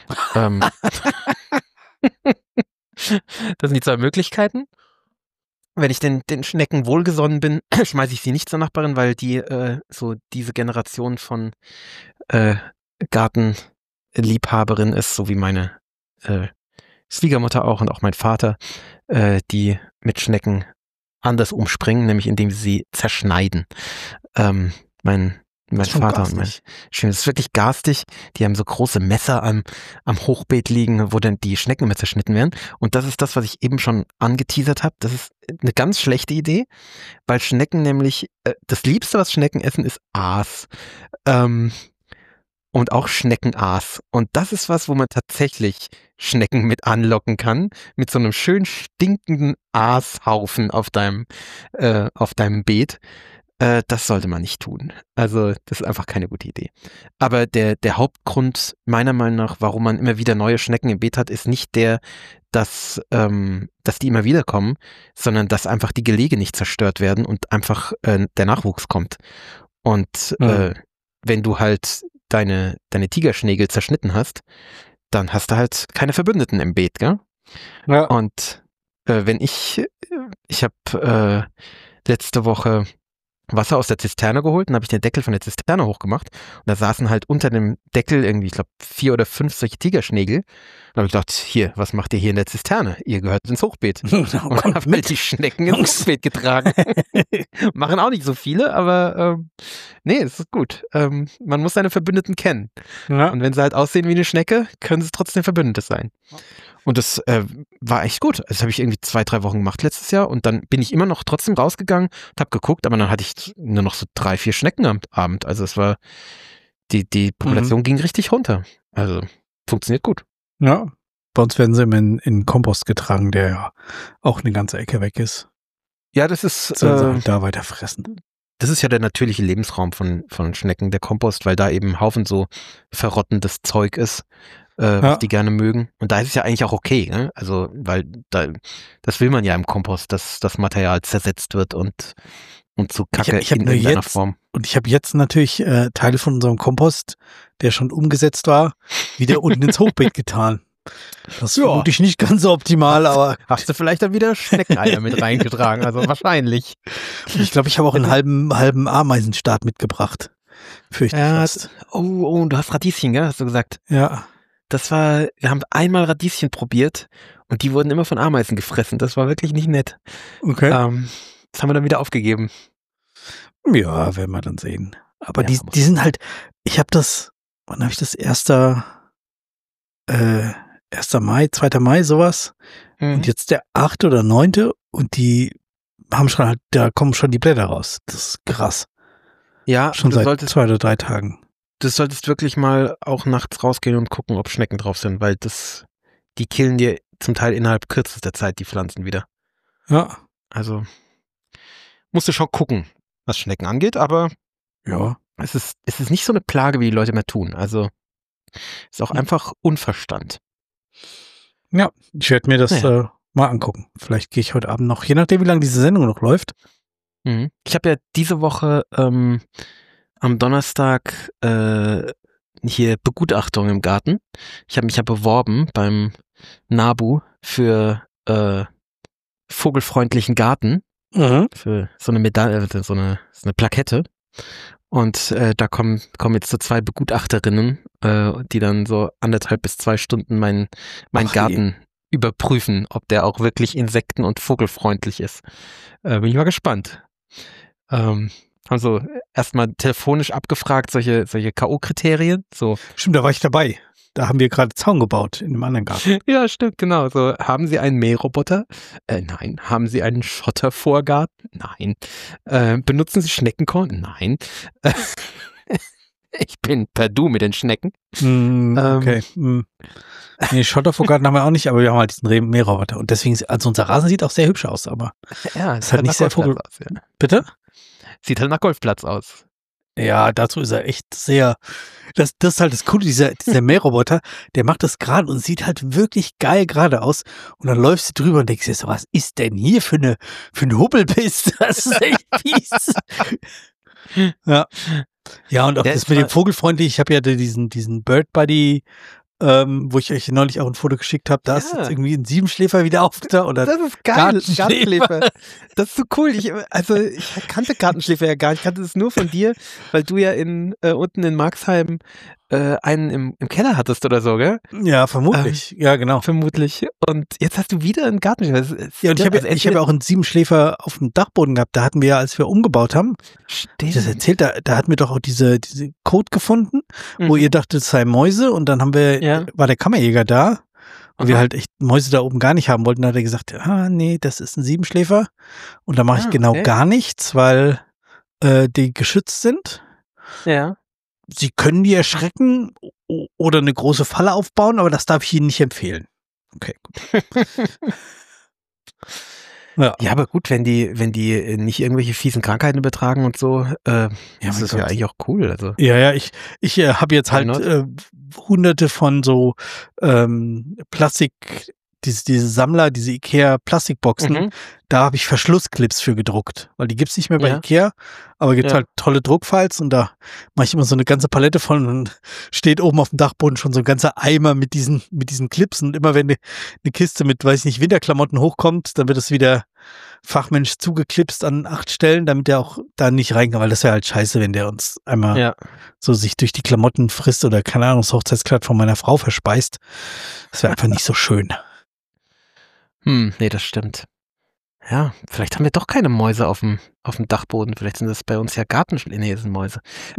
Das sind die 2 Möglichkeiten. Wenn ich den Schnecken wohlgesonnen bin, schmeiße ich sie nicht zur Nachbarin, weil die so diese Generation von Gartenliebhaberin ist, so wie meine Schwiegermutter auch und auch mein Vater, die mit Schnecken anders umspringen, nämlich indem sie zerschneiden. Mein Vater und mein Schön, das ist wirklich garstig. Die haben so große Messer am Hochbeet liegen, wo dann die Schnecken immer zerschnitten werden. Und das ist das, was ich eben schon angeteasert habe. Das ist eine ganz schlechte Idee, weil Schnecken nämlich, das Liebste, was Schnecken essen, ist Aas. Und auch Schneckenaas. Und das ist was, wo man tatsächlich Schnecken mit anlocken kann, mit so einem schön stinkenden Aashaufen auf deinem Beet. Das sollte man nicht tun. Also das ist einfach keine gute Idee. Aber der Hauptgrund meiner Meinung nach, warum man immer wieder neue Schnecken im Beet hat, ist nicht dass die immer wieder kommen, sondern dass einfach die Gelege nicht zerstört werden und einfach der Nachwuchs kommt. Und wenn du halt deine Tigerschnägel zerschnitten hast, dann hast du halt keine Verbündeten im Beet, gell? Ja. Und wenn ich habe letzte Woche Wasser aus der Zisterne geholt und habe ich den Deckel von der Zisterne hochgemacht und da saßen halt unter dem Deckel irgendwie, ich glaube, 4 oder 5 solche Tigerschnägel. Und habe ich gedacht, hier, was macht ihr hier in der Zisterne? Ihr gehört ins Hochbeet. Und habe halt die Schnecken ins Hochbeet getragen. Machen auch nicht so viele, aber nee, es ist gut. Man muss seine Verbündeten kennen. Ja. Und wenn sie halt aussehen wie eine Schnecke, können sie trotzdem Verbündete sein. Und das war echt gut. Das habe ich irgendwie 2-3 Wochen gemacht letztes Jahr und dann bin ich immer noch trotzdem rausgegangen und habe geguckt, aber dann hatte ich nur noch so 3-4 Schnecken am Abend. Also es war, die Population ging richtig runter. Also funktioniert gut. Ja, bei uns werden sie immer in Kompost getragen, der ja auch eine ganze Ecke weg ist. Ja, das ist da weiter fressen. Das ist ja der natürliche Lebensraum von Schnecken, der Kompost, weil da eben Haufen so verrottendes Zeug ist, was die gerne mögen. Und da ist es ja eigentlich auch okay, ne? Also, weil das will man ja im Kompost, dass das Material zersetzt wird und zu Kacke in irgendeiner Form. Und ich habe jetzt natürlich Teile von unserem Kompost, der schon umgesetzt war, wieder unten ins Hochbeet getan. Das ist vermutlich nicht ganz so optimal, aber... Hast du vielleicht dann wieder Schneckeneier mit reingetragen, also wahrscheinlich. Ich glaube, ich habe auch einen halben Ameisenstaat mitgebracht. Fürchte ich fast. Oh, du hast Radieschen, gell? Hast du gesagt? Ja. Wir haben einmal Radieschen probiert und die wurden immer von Ameisen gefressen. Das war wirklich nicht nett. Okay. Das haben wir dann wieder aufgegeben. Ja, werden wir dann sehen. Aber die sind halt, wann habe ich das 1. Mai, 2. Mai, sowas. Und jetzt der 8. oder 9. und die haben schon halt, da kommen schon die Blätter raus. Das ist krass. Ja, schon seit 2 oder 3 Tagen. Du solltest wirklich mal auch nachts rausgehen und gucken, ob Schnecken drauf sind, weil die killen dir zum Teil innerhalb kürzester Zeit die Pflanzen wieder. Ja. Also musst du schon gucken, was Schnecken angeht, aber ja, es ist nicht so eine Plage, wie die Leute mehr tun. Also ist auch einfach Unverstand. Ja, ich werde mir das mal angucken. Vielleicht gehe ich heute Abend noch, je nachdem, wie lange diese Sendung noch läuft. Ich habe ja diese Woche am Donnerstag hier Begutachtung im Garten. Ich habe mich ja beworben beim NABU für vogelfreundlichen Garten. Für so eine Medaille, so eine Plakette. Und da kommen jetzt so 2 Begutachterinnen, die dann so 1,5 bis 2 Stunden meinen Garten überprüfen, ob der auch wirklich insekten- und vogelfreundlich ist. Bin ich mal gespannt. Haben so erstmal telefonisch abgefragt, solche K.O.-Kriterien. So. Stimmt, da war ich dabei. Da haben wir gerade Zaun gebaut in einem anderen Garten. Ja, stimmt, genau. So, haben Sie einen Mähroboter? Nein. Haben Sie einen Schottervorgarten? Nein. Benutzen Sie Schneckenkorn? Nein. Ich bin per Du mit den Schnecken. Okay. Nee, Schottervogarten haben wir auch nicht, aber wir haben halt diesen Mähroboter. Und deswegen, also unser Rasen sieht auch sehr hübsch aus, aber ja, es ist halt nicht sehr Vogel. Aus, ja. Bitte? Sieht halt nach Golfplatz aus. Ja, dazu ist er echt sehr. Das ist halt das Coole, dieser Mähroboter, der macht das gerade und sieht halt wirklich geil gerade aus. Und dann läufst du drüber und denkst dir so, was ist denn hier für eine Hubbelpiste? Das ist echt fies. Ja. Ja, und auch das mit dem Vogelfreundlich, ich habe ja diesen Bird Buddy, wo ich euch neulich auch ein Foto geschickt habe, da ist jetzt irgendwie ein Siebenschläfer wieder aufgetaucht. Oder das ist geil, Gartenschläfer. Das ist so cool. Ich kannte Gartenschläfer ja gar nicht. Ich kannte es nur von dir, weil du ja unten in Marxheim einen im Keller hattest oder so, gell? Ja, vermutlich. Ja, genau. Vermutlich. Und jetzt hast du wieder einen Gartenschläfer. Ja, und ich habe ja auch einen Siebenschläfer auf dem Dachboden gehabt. Da hatten wir ja, als wir umgebaut haben, Stimmt. das erzählt, da hatten wir doch auch diese Code gefunden, wo ihr dachtet, es sei Mäuse, und dann war der Kammerjäger da und wir halt echt Mäuse da oben gar nicht haben wollten. Da hat er gesagt, nee, das ist ein Siebenschläfer und da mache ich genau gar nichts, weil die geschützt sind. Ja. Sie können die erschrecken oder eine große Falle aufbauen, aber das darf ich Ihnen nicht empfehlen. Okay, gut. Ja, aber gut, wenn die nicht irgendwelche fiesen Krankheiten übertragen und so, das ist ja eigentlich auch cool. Also. Ja, ich habe jetzt halt hunderte von so Plastik, diese Sammler, diese Ikea-Plastikboxen, da habe ich Verschlussclips für gedruckt, weil die gibt's nicht mehr bei Ikea, aber gibt's halt tolle Druckfiles und da mache ich immer so eine ganze Palette von und steht oben auf dem Dachboden schon so ein ganzer Eimer mit diesen Clips und immer wenn eine Kiste mit, weiß ich nicht, Winterklamotten hochkommt, dann wird es wieder fachmännisch zugeklipst an 8 Stellen, damit der auch da nicht reinkommt, weil das wäre halt scheiße, wenn der uns einmal so sich durch die Klamotten frisst oder, keine Ahnung, das Hochzeitskleid von meiner Frau verspeist. Das wäre einfach nicht so schön. Nee, das stimmt. Ja, vielleicht haben wir doch keine Mäuse auf dem Dachboden. Vielleicht sind das bei uns ja Nee, das sind Mäuse.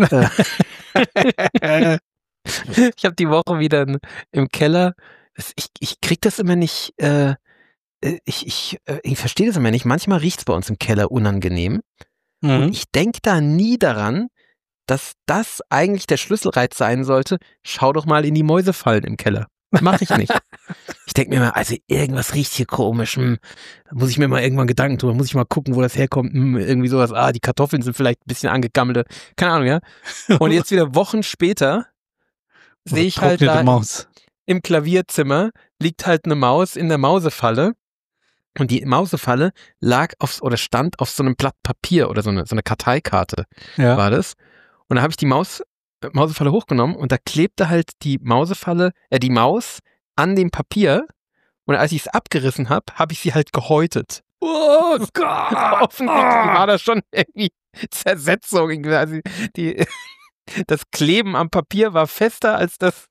Ich habe die Woche wieder im Keller. Ich krieg das immer nicht. Ich verstehe das immer nicht. Manchmal riecht es bei uns im Keller unangenehm. Und ich denke da nie daran, dass das eigentlich der Schlüsselreiz sein sollte. Schau doch mal in die Mäusefallen im Keller. Mache ich nicht. Ich denke mir immer, also irgendwas riecht hier komisch. Da muss ich mir mal irgendwann Gedanken tun. Da muss ich mal gucken, wo das herkommt. Irgendwie sowas. Die Kartoffeln sind vielleicht ein bisschen angegammelt. Keine Ahnung, ja. Und jetzt wieder Wochen später sehe ich halt da im Klavierzimmer liegt halt eine Maus in der Mausefalle. Und die Mausefalle stand auf so einem Blatt Papier oder so eine Karteikarte war das. Und da habe ich die Mausefalle hochgenommen und da klebte halt die Maus an dem Papier und als ich es abgerissen habe, habe ich sie halt gehäutet. Oh Gott! Offensichtlich war das schon irgendwie Zersetzung. Also das Kleben am Papier war fester als als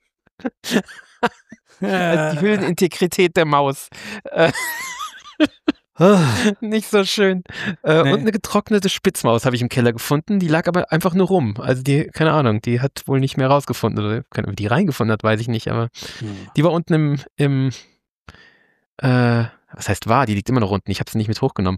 die Hüllenintegrität der Maus. Nicht so schön. Nee. Und eine getrocknete Spitzmaus habe ich im Keller gefunden, die lag aber einfach nur rum. Also die, keine Ahnung, die hat wohl nicht mehr rausgefunden. Oder wie die reingefunden hat, weiß ich nicht, aber die war unten was heißt die liegt immer noch unten, ich habe sie nicht mit hochgenommen.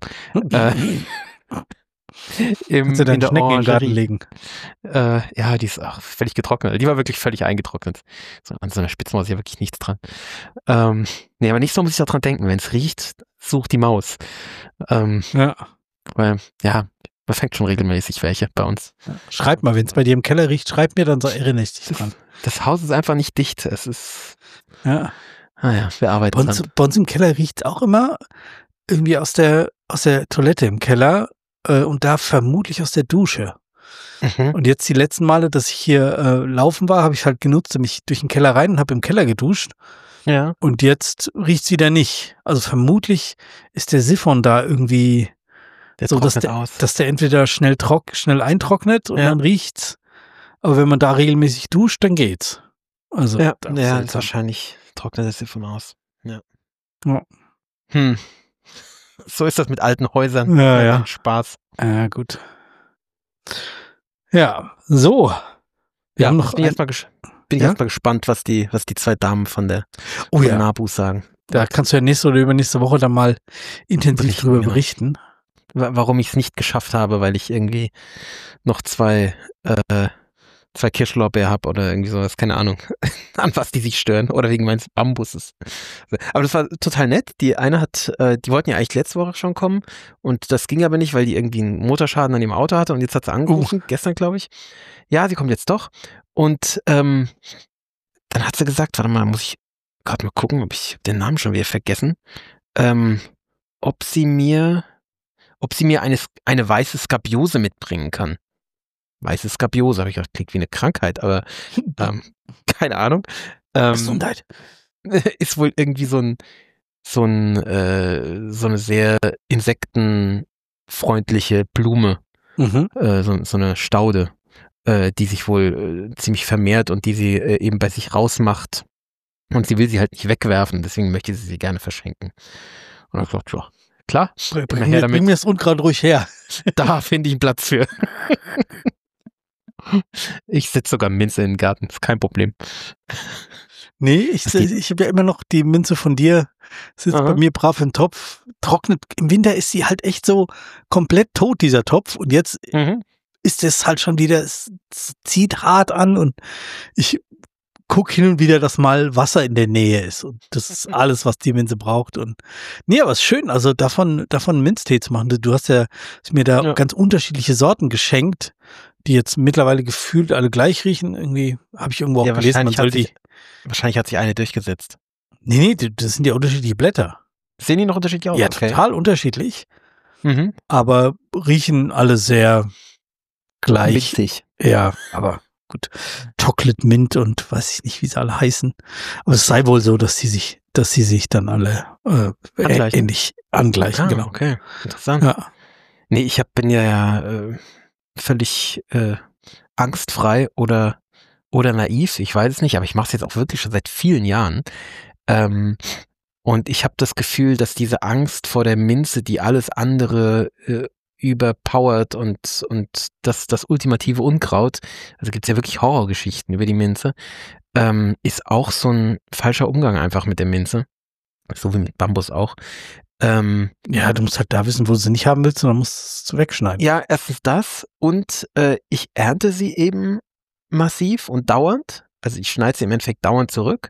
Kannst du deinen Schnecken in den Garten legen? Ja, die ist auch völlig getrocknet. Die war wirklich völlig eingetrocknet. An so einer Spitzmaus ist ja wirklich nichts dran. Nee, aber nicht so muss ich daran denken. Wenn es riecht, sucht die Maus. Weil, man fängt schon regelmäßig welche bei uns. Schreib mal, wenn es bei dir im Keller riecht, schreib mir, dann erinnere ich dich dran. Das Haus ist einfach nicht dicht. Es ist. Ja. Wir arbeiten dran. Bei uns im Keller riecht es auch immer irgendwie aus der Toilette im Keller. Und da vermutlich aus der Dusche. Und jetzt die letzten Male, dass ich hier laufen war, habe ich halt genutzt, mich durch den Keller rein und habe im Keller geduscht. Ja. Und jetzt riecht es wieder nicht. Also vermutlich ist der Siphon da irgendwie so, dass der entweder schnell eintrocknet und dann riecht's. Aber wenn man da regelmäßig duscht, dann geht's. Also wahrscheinlich trocknet der Siphon aus. Ja. So ist das mit alten Häusern. Ja. Spaß. Ja, gut. Ja, so. Wir haben noch bin ich erstmal gespannt, was die 2 Damen von der NABU sagen. Da kannst du ja nächste oder übernächste Woche dann mal intensiv drüber berichten. Warum ich es nicht geschafft habe, weil ich irgendwie noch 2 2 Kirschlorbeer habe oder irgendwie sowas, keine Ahnung, an was die sich stören oder wegen meines Bambusses. Aber das war total nett. Die eine die wollten ja eigentlich letzte Woche schon kommen und das ging aber nicht, weil die irgendwie einen Motorschaden an ihrem Auto hatte und jetzt hat sie angerufen, gestern glaube ich. Ja, sie kommt jetzt doch und dann hat sie gesagt, warte mal, muss ich gerade mal gucken, ob ich den Namen schon wieder vergessen, ob sie mir eine weiße Skabiose mitbringen kann. Weiße Skabiose, habe ich gedacht, klingt wie eine Krankheit, aber keine Ahnung. Gesundheit. Ist wohl irgendwie so eine sehr insektenfreundliche Blume, so eine Staude, die sich wohl ziemlich vermehrt und die sie eben bei sich rausmacht. Und sie will sie halt nicht wegwerfen, deswegen möchte sie gerne verschenken. Und ich dachte, ja, klar. Bring mir das Unkraut ruhig her. Da finde ich einen Platz für. Ich setze sogar Minze in den Garten, ist kein Problem. Nee, ich habe ja immer noch die Minze von dir, sitzt bei mir brav im Topf, trocknet. Im Winter ist sie halt echt so komplett tot, dieser Topf. Und jetzt ist es halt schon wieder, es zieht hart an und ich guck hin und wieder, dass mal Wasser in der Nähe ist. Und das ist alles, was die Minze braucht. Und nee, aber es ist schön, also davon Minztee zu machen. Du hast mir da ganz unterschiedliche Sorten geschenkt, die jetzt mittlerweile gefühlt alle gleich riechen. Irgendwie habe ich irgendwo auch gelesen, man soll die. Wahrscheinlich hat sich eine durchgesetzt. Nee, das sind ja unterschiedliche Blätter. Sehen die noch unterschiedlich aus? Ja, total unterschiedlich. Aber riechen alle sehr gleich. Witzig. Ja, aber gut. Chocolate Mint und weiß ich nicht, wie sie alle heißen. Aber es sei wohl so, dass sie sich dann alle ähnlich angleichen. Genau. Okay, interessant. Ja. Nee, ich bin ja völlig angstfrei oder naiv, ich weiß es nicht, aber ich mache es jetzt auch wirklich schon seit vielen Jahren. Und ich habe das Gefühl, dass diese Angst vor der Minze, die alles andere überpowert und das ultimative Unkraut, also gibt's ja wirklich Horrorgeschichten über die Minze, ist auch so ein falscher Umgang einfach mit der Minze. So wie mit Bambus auch. Ja, du musst halt da wissen, wo du sie nicht haben willst, und dann musst du es wegschneiden. Ja, erstens das und ich ernte sie eben massiv und dauernd. Also ich schneide sie im Endeffekt dauernd zurück.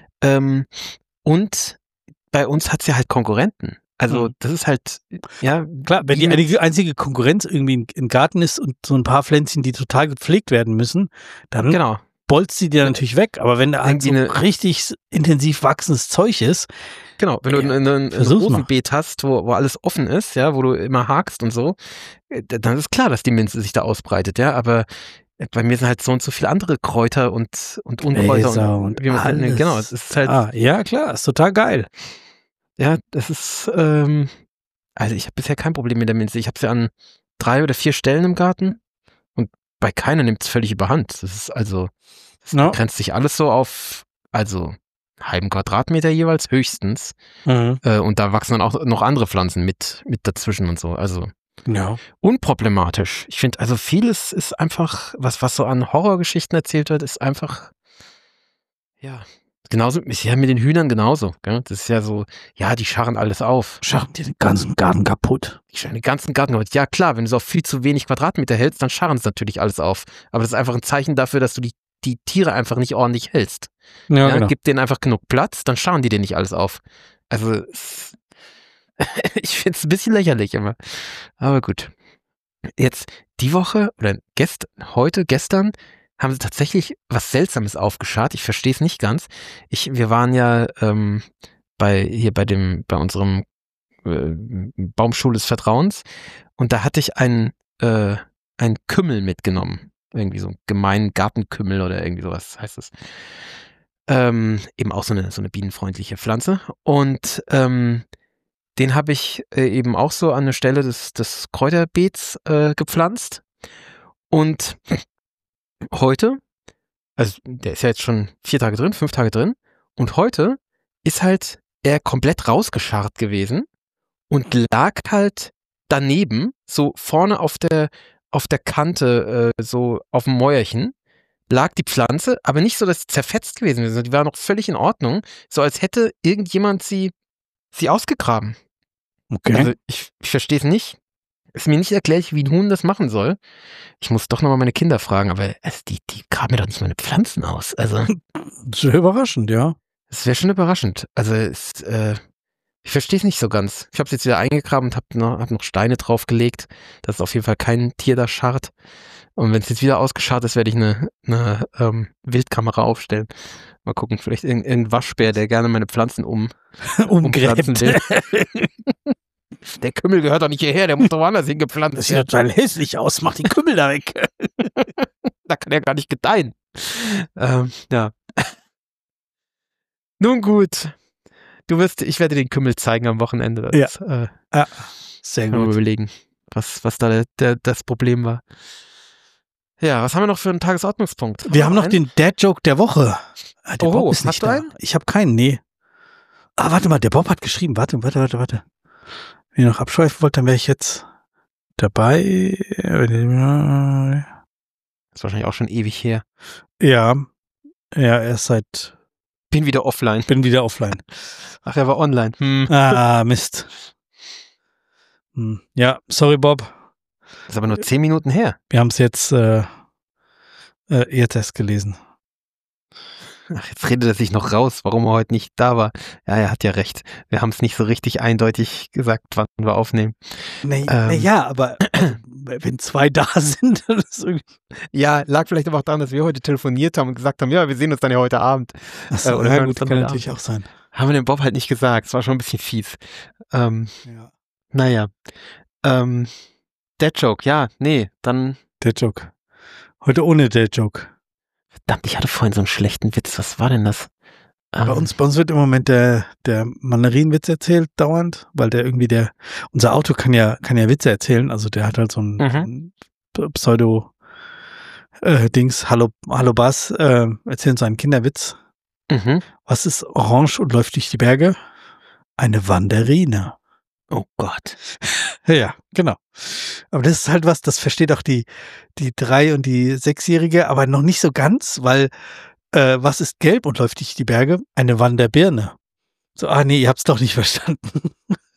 Und bei uns hat sie halt Konkurrenten. Also das ist halt, ja. Klar, wenn die einzige Konkurrenz irgendwie im Garten ist und so ein paar Pflänzchen, die total gepflegt werden müssen, dann bolzt sie dir natürlich weg. Aber wenn da halt so richtig intensiv wachsendes Zeug ist. Genau, wenn du ein Rosenbeet hast, wo alles offen ist, ja, wo du immer hakst und so, dann ist klar, dass die Minze sich da ausbreitet, ja, aber bei mir sind halt so und so viele andere Kräuter und Unkräuter und wie man alles. Genau, es ist halt. Ja, klar, ist total geil. Ja, das ist, also ich habe bisher kein Problem mit der Minze. Ich habe sie an 3 oder 4 Stellen im Garten und bei keiner nimmt es völlig überhand. Das ist also, grenzt sich alles so auf, also halben Quadratmeter jeweils höchstens. Und da wachsen dann auch noch andere Pflanzen mit dazwischen und so. Also unproblematisch. Ich finde, also vieles ist einfach, was so an Horrorgeschichten erzählt wird, ist einfach, ja. Genauso, ist ja mit den Hühnern genauso. Gell? Das ist ja so, ja, die scharren alles auf. Scharren dir den ganzen Garten kaputt. Die scharren den ganzen Garten kaputt. Ja, klar, wenn du es auf viel zu wenig Quadratmeter hältst, dann scharren es natürlich alles auf. Aber das ist einfach ein Zeichen dafür, dass du die Tiere einfach nicht ordentlich hältst. Ja, genau. Gib denen einfach genug Platz, dann scharren die dir nicht alles auf. Also, ich finde es ein bisschen lächerlich immer. Aber gut. Jetzt die Woche oder gestern, haben sie tatsächlich was Seltsames aufgeschart. Ich verstehe es nicht ganz. Wir waren ja bei unserem Baumschule des Vertrauens und da hatte ich einen Kümmel mitgenommen. Irgendwie so einen gemeinen Gartenkümmel oder irgendwie sowas heißt es. Eben auch so eine bienenfreundliche Pflanze. Und den habe ich eben auch so an eine Stelle des Kräuterbeets gepflanzt. Und heute, also der ist ja jetzt schon 5 Tage drin, und heute ist halt er komplett rausgescharrt gewesen und lag halt daneben, so vorne auf der Kante, so auf dem Mäuerchen, lag die Pflanze, aber nicht so, dass sie zerfetzt gewesen ist, die war noch völlig in Ordnung, so als hätte irgendjemand sie ausgegraben. Okay. Also ich verstehe es nicht. ist mir nicht erklärlich, wie ein Huhn das machen soll. Ich muss doch nochmal meine Kinder fragen, aber die graben mir doch nicht meine Pflanzen aus. Also, das wäre überraschend, ja. Das wäre schon überraschend. Also, ich verstehe es nicht so ganz. Ich habe es jetzt wieder eingegraben und hab noch Steine draufgelegt, dass auf jeden Fall kein Tier da scharrt. Und wenn es jetzt wieder ausgescharrt ist, werde ich eine Wildkamera aufstellen. Mal gucken, vielleicht irgendein Waschbär, der gerne meine Pflanzen umpflanzen will. Der Kümmel gehört doch nicht hierher, der muss doch woanders hingepflanzt werden. Das sieht total hässlich aus, mach die Kümmel da weg. Da kann er gar nicht gedeihen. Ja. Nun gut. Ich werde den Kümmel zeigen am Wochenende. Das, sehr gut. Mal überlegen, was da das Problem war. Ja, was haben wir noch für einen Tagesordnungspunkt? Wir haben noch den Dad-Joke der Woche. Der Bob ist nicht hast du da. einen? Ich habe keinen, nee. Warte mal, der Bob hat geschrieben. Warte. Wenn ich noch abschweifen wollte, dann wäre ich jetzt dabei. Das ist wahrscheinlich auch schon ewig her. Ja, erst seit... Bin wieder offline. Ach, er war online. Mist. Ja, sorry, Bob. Das ist aber nur 10 Minuten her. Wir haben es jetzt erst gelesen. Ach, jetzt redet er sich noch raus, warum er heute nicht da war. Ja, er hat ja recht. Wir haben es nicht so richtig eindeutig gesagt, wann wir aufnehmen. Naja, aber wenn 2 da sind, dann ist irgendwie... Ja, lag vielleicht aber auch daran, dass wir heute telefoniert haben und gesagt haben, ja, wir sehen uns dann ja heute Abend. Achso, ja gut, kann natürlich auch sein. Haben wir dem Bob halt nicht gesagt. Das war schon ein bisschen fies. Naja. Dad-Joke, ja, nee, dann... Dad-Joke. Heute ohne Dad-Joke. Verdammt, ich hatte vorhin so einen schlechten Witz. Was war denn das? Bei uns wird im Moment der Mandarinenwitz erzählt, dauernd, weil unser Auto kann ja Witze erzählen, also der hat halt so ein Pseudo-Dings, Hallo Bass, erzählen so einen Kinderwitz. Was ist orange und läuft durch die Berge? Eine Wanderine. Oh Gott. Ja, genau. Aber das ist halt was, das versteht auch die 3- und die 6-Jährige, aber noch nicht so ganz, weil was ist gelb und läuft durch die Berge? Eine Wanderbirne. So, nee, ihr habt's doch nicht verstanden.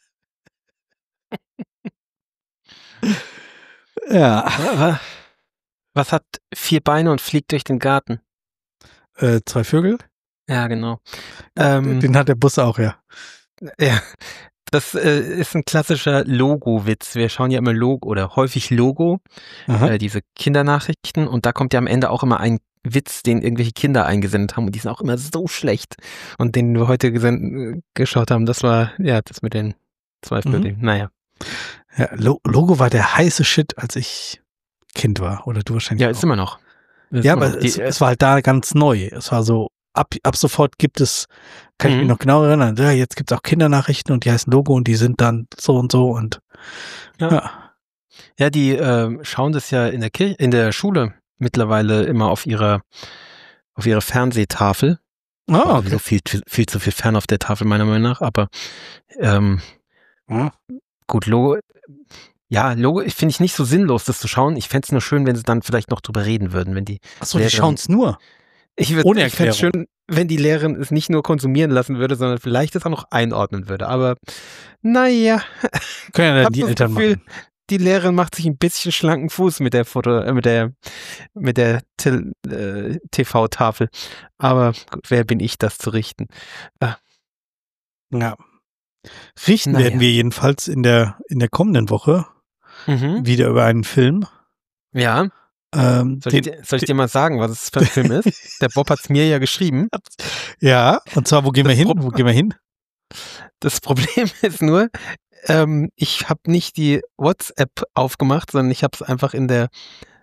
Ja. Was hat 4 Beine und fliegt durch den Garten? 2 Vögel? Ja, genau. Den hat der Bus auch, ja. Ja. Das ist ein klassischer Logo-Witz. Wir schauen ja immer häufig Logo, diese Kindernachrichten, und da kommt ja am Ende auch immer ein Witz, den irgendwelche Kinder eingesendet haben, und die sind auch immer so schlecht. Und den wir heute geschaut haben, das war, das mit den 2 Vögeln. Naja. Ja, Logo war der heiße Shit, als ich Kind war, oder du wahrscheinlich auch. Ist immer noch. Aber es war halt da ganz neu. Es war so, ab sofort gibt es, kann ich mich noch genau erinnern, ja, jetzt gibt es auch Kindernachrichten und die heißen Logo und die sind dann so und so und ja, die schauen das ja in der Schule mittlerweile immer auf ihrer Fernsehtafel. Okay. So viel zu viel Fern auf der Tafel meiner Meinung nach, aber gut, Logo finde ich nicht so sinnlos, das zu schauen. Ich fände es nur schön, wenn sie dann vielleicht noch drüber reden würden, wenn die Achso, die schauen es nur. Ich fände es schön, wenn die Lehrerin es nicht nur konsumieren lassen würde, sondern vielleicht es auch noch einordnen würde. Aber naja. Können ja dann die Eltern machen. Die Lehrerin macht sich ein bisschen schlanken Fuß mit der TV-Tafel. Aber wer bin ich, das zu richten? Ja. Richten werden wir jedenfalls in der kommenden Woche wieder über einen Film. Ja. Soll ich dir mal sagen, was es für ein Film ist? Der Bob hat es mir ja geschrieben. Ja, und zwar, wo gehen wir hin? Das Problem ist nur, ich habe nicht die WhatsApp aufgemacht, sondern ich habe es einfach in der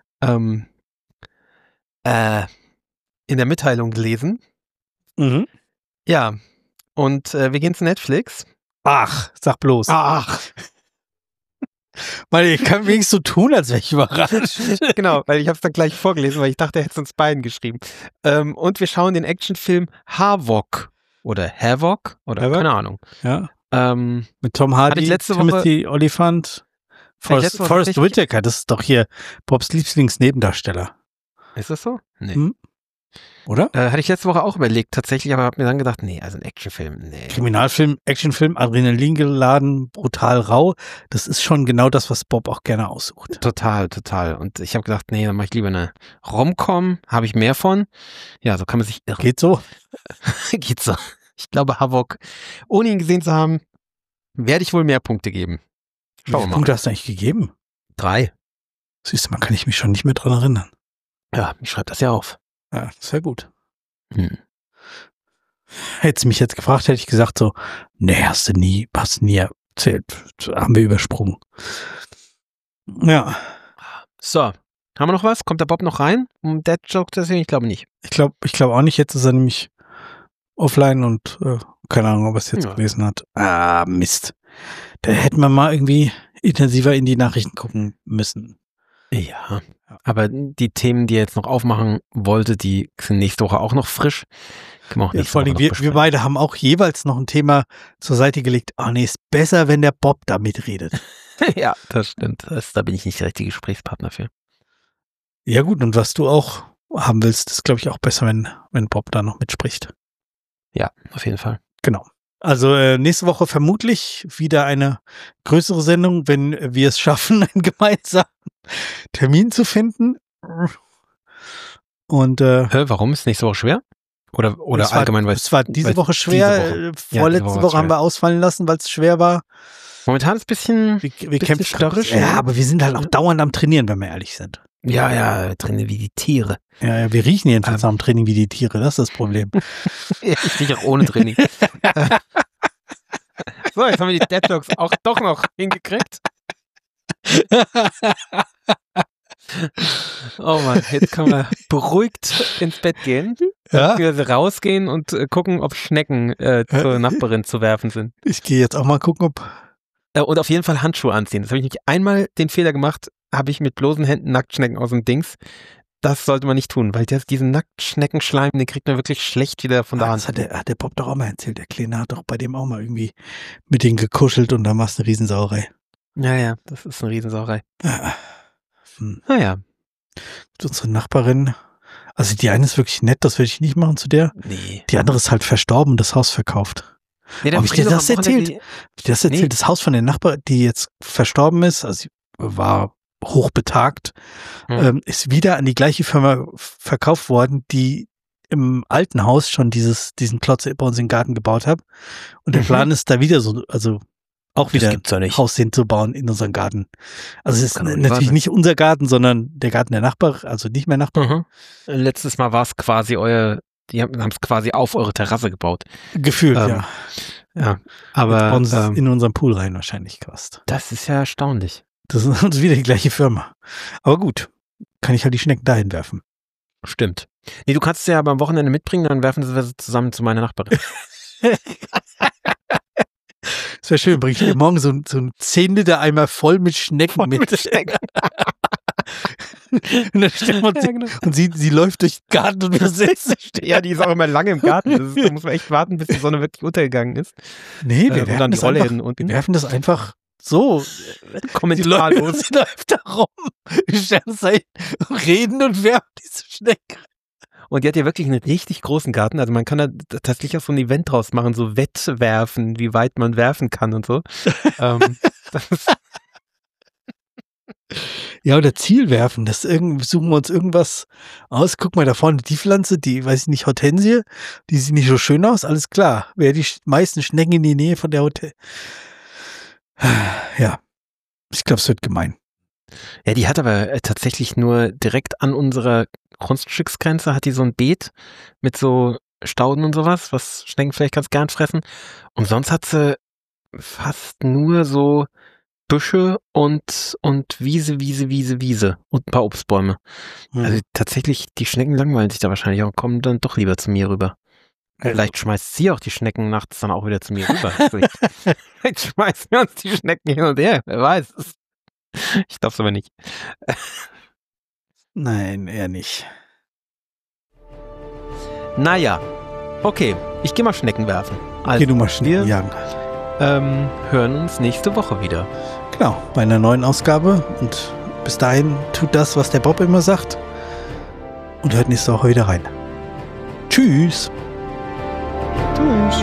Mitteilung gelesen. Ja, und wir gehen zu Netflix. Ach, sag bloß. Ach. Weil ich kann wenigstens so tun, als wäre ich überrascht. Genau, weil ich habe es dann gleich vorgelesen, weil ich dachte, er hätte es uns beiden geschrieben. Und wir schauen den Actionfilm Havok oder Havok oder keine Ahnung. Ja. Mit Tom Hardy, Timothy Olyphant, Forrest Whitaker. Das ist doch hier Bobs Lieblingsnebendarsteller. Ist das so? Nee. Oder? Hatte ich letzte Woche auch überlegt, tatsächlich, aber habe mir dann gedacht, nee, also ein Actionfilm, nee. Kriminalfilm, Actionfilm, Adrenalin geladen, brutal rau. Das ist schon genau das, was Bob auch gerne aussucht. Total. Und ich habe gedacht, nee, dann mache ich lieber eine Rom-Com, habe ich mehr von. Ja, so kann man sich irren. Geht so? Geht so. Ich glaube, Havok, ohne ihn gesehen zu haben, werde ich wohl mehr Punkte geben. Schauen wir mal. Wie viele Punkte hast du eigentlich gegeben? 3. Siehst du, man kann ich mich schon nicht mehr dran erinnern. Ja, ich schreibe das ja auf. Ja, das wäre gut. Hättest du mich jetzt gefragt, hätte ich gesagt so, nee, hast du nie erzählt. Haben wir übersprungen. Ja. So, haben wir noch was? Kommt der Bob noch rein? Dead Joke deswegen? Ich glaube nicht. Ich glaube auch nicht. Jetzt ist er nämlich offline und keine Ahnung, ob er es jetzt gelesen hat. Ah, Mist. Da hätten wir mal irgendwie intensiver in die Nachrichten gucken müssen. Ja, aber die Themen, die er jetzt noch aufmachen wollte, die sind nächste Woche auch noch frisch. Können wir auch vor allem, wir beide haben auch jeweils noch ein Thema zur Seite gelegt. Oh nee, ist besser, wenn der Bob da mitredet. Ja, das stimmt. Da bin ich nicht der richtige Gesprächspartner für. Ja gut, und was du auch haben willst, ist, glaube ich, auch besser, wenn Bob da noch mitspricht. Ja, auf jeden Fall. Genau. Also nächste Woche vermutlich wieder eine größere Sendung, wenn wir es schaffen, einen gemeinsamen Termin zu finden. Und warum? Ist nächste Woche schwer? Oder allgemein, weil es war diese Woche schwer. Vorletzte Woche haben wir ausfallen lassen, weil es schwer war. Momentan ist es ein bisschen wir kämpfen störrisch. Ja, aber wir sind halt auch dauernd am Trainieren, wenn wir ehrlich sind. Ja, trainieren wie die Tiere. Ja, wir riechen jedenfalls am Training wie die Tiere, das ist das Problem. Ich rieche auch ohne Training. So, jetzt haben wir die Deadlocks auch doch noch hingekriegt. Oh Mann, jetzt können wir beruhigt ins Bett gehen. Ja. Wir rausgehen und gucken, ob Schnecken zur Nachbarin zu werfen sind. Ich gehe jetzt auch mal gucken, ob... Und auf jeden Fall Handschuhe anziehen. Das habe ich nicht einmal den Fehler gemacht, habe ich mit bloßen Händen Nacktschnecken aus dem Dings. Das sollte man nicht tun, weil diesen Nacktschneckenschleim, den kriegt man wirklich schlecht wieder von der Hand. Das hat der Bob doch auch mal erzählt. Der Kleine hat doch bei dem auch mal irgendwie mit denen gekuschelt und da war es eine Riesensauerei. Ja, das ist eine Riesensauerei. Ja. Naja. Mit unserer Nachbarin, also die eine ist wirklich nett, das würde ich nicht machen zu der. Nee. Die andere ist halt verstorben, das Haus verkauft. Nee, habe ich dir das erzählt? Nee. Das Haus von der Nachbarin, die jetzt verstorben ist, also sie war hochbetagt, ist wieder an die gleiche Firma verkauft worden, die im alten Haus schon diesen Klotz bei uns in den Garten gebaut hat. Und der Plan ist da wieder so, also auch wieder ein Haus hinzubauen in unseren Garten. Also es ist natürlich nicht unser Garten, sondern der Garten der Nachbar, also nicht mehr Nachbar. Letztes Mal war es quasi die haben es quasi auf eure Terrasse gebaut. Gefühlt, ja. Ja, aber jetzt bauen sie in unseren Pool rein wahrscheinlich fast. Das ist ja erstaunlich. Das ist wieder die gleiche Firma. Aber gut, kann ich halt die Schnecken dahin werfen. Stimmt. Nee, du kannst sie ja aber am Wochenende mitbringen, dann werfen sie zusammen zu meiner Nachbarin. Das wäre schön, bringe ich dir morgen so ein 10 Liter Eimer voll mit Schnecken mit. Und dann stellen wir uns genau. Und sie läuft durch den Garten und wir sitzen. Ja, die ist auch immer lange im Garten. Da muss man echt warten, bis die Sonne wirklich untergegangen ist. Nee, wir werfen das einfach so. Kommentarlos. Sie läuft da rum. Wir stellen uns da hin, reden und werfen diese Schnecken. Und die hat ja wirklich einen richtig großen Garten. Also man kann da tatsächlich auch so ein Event draus machen, so Wettwerfen, wie weit man werfen kann und so. Ja, oder Zielwerfen. Suchen wir uns irgendwas aus. Guck mal, da vorne die Pflanze, die, weiß ich nicht, Hortensie, die sieht nicht so schön aus. Alles klar. Wer die meisten Schnecken in die Nähe von der Hotel. Ja, ich glaube, es wird gemein. Ja, die hat aber tatsächlich nur direkt an unserer Grundstücksgrenze hat die so ein Beet mit so Stauden und sowas, was Schnecken vielleicht ganz gern fressen. Und sonst hat sie fast nur so Büsche und Wiese und ein paar Obstbäume. Also tatsächlich, die Schnecken langweilen sich da wahrscheinlich auch und kommen dann doch lieber zu mir rüber. Vielleicht schmeißt sie auch die Schnecken nachts dann auch wieder zu mir rüber. Vielleicht schmeißen wir uns die Schnecken hin und her, wer weiß. Ich glaube es aber nicht. Nein, eher nicht. Naja, okay, ich gehe mal Schnecken werfen. Also, du mal Schnecken jagen. Hören uns nächste Woche wieder. Genau, bei einer neuen Ausgabe. Und bis dahin tut das, was der Bob immer sagt. Und hört nächste Woche wieder rein. Tschüss. Tschüss.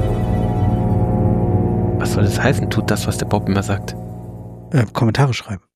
Was soll das heißen? Tut das, was der Bob immer sagt. Kommentare schreiben.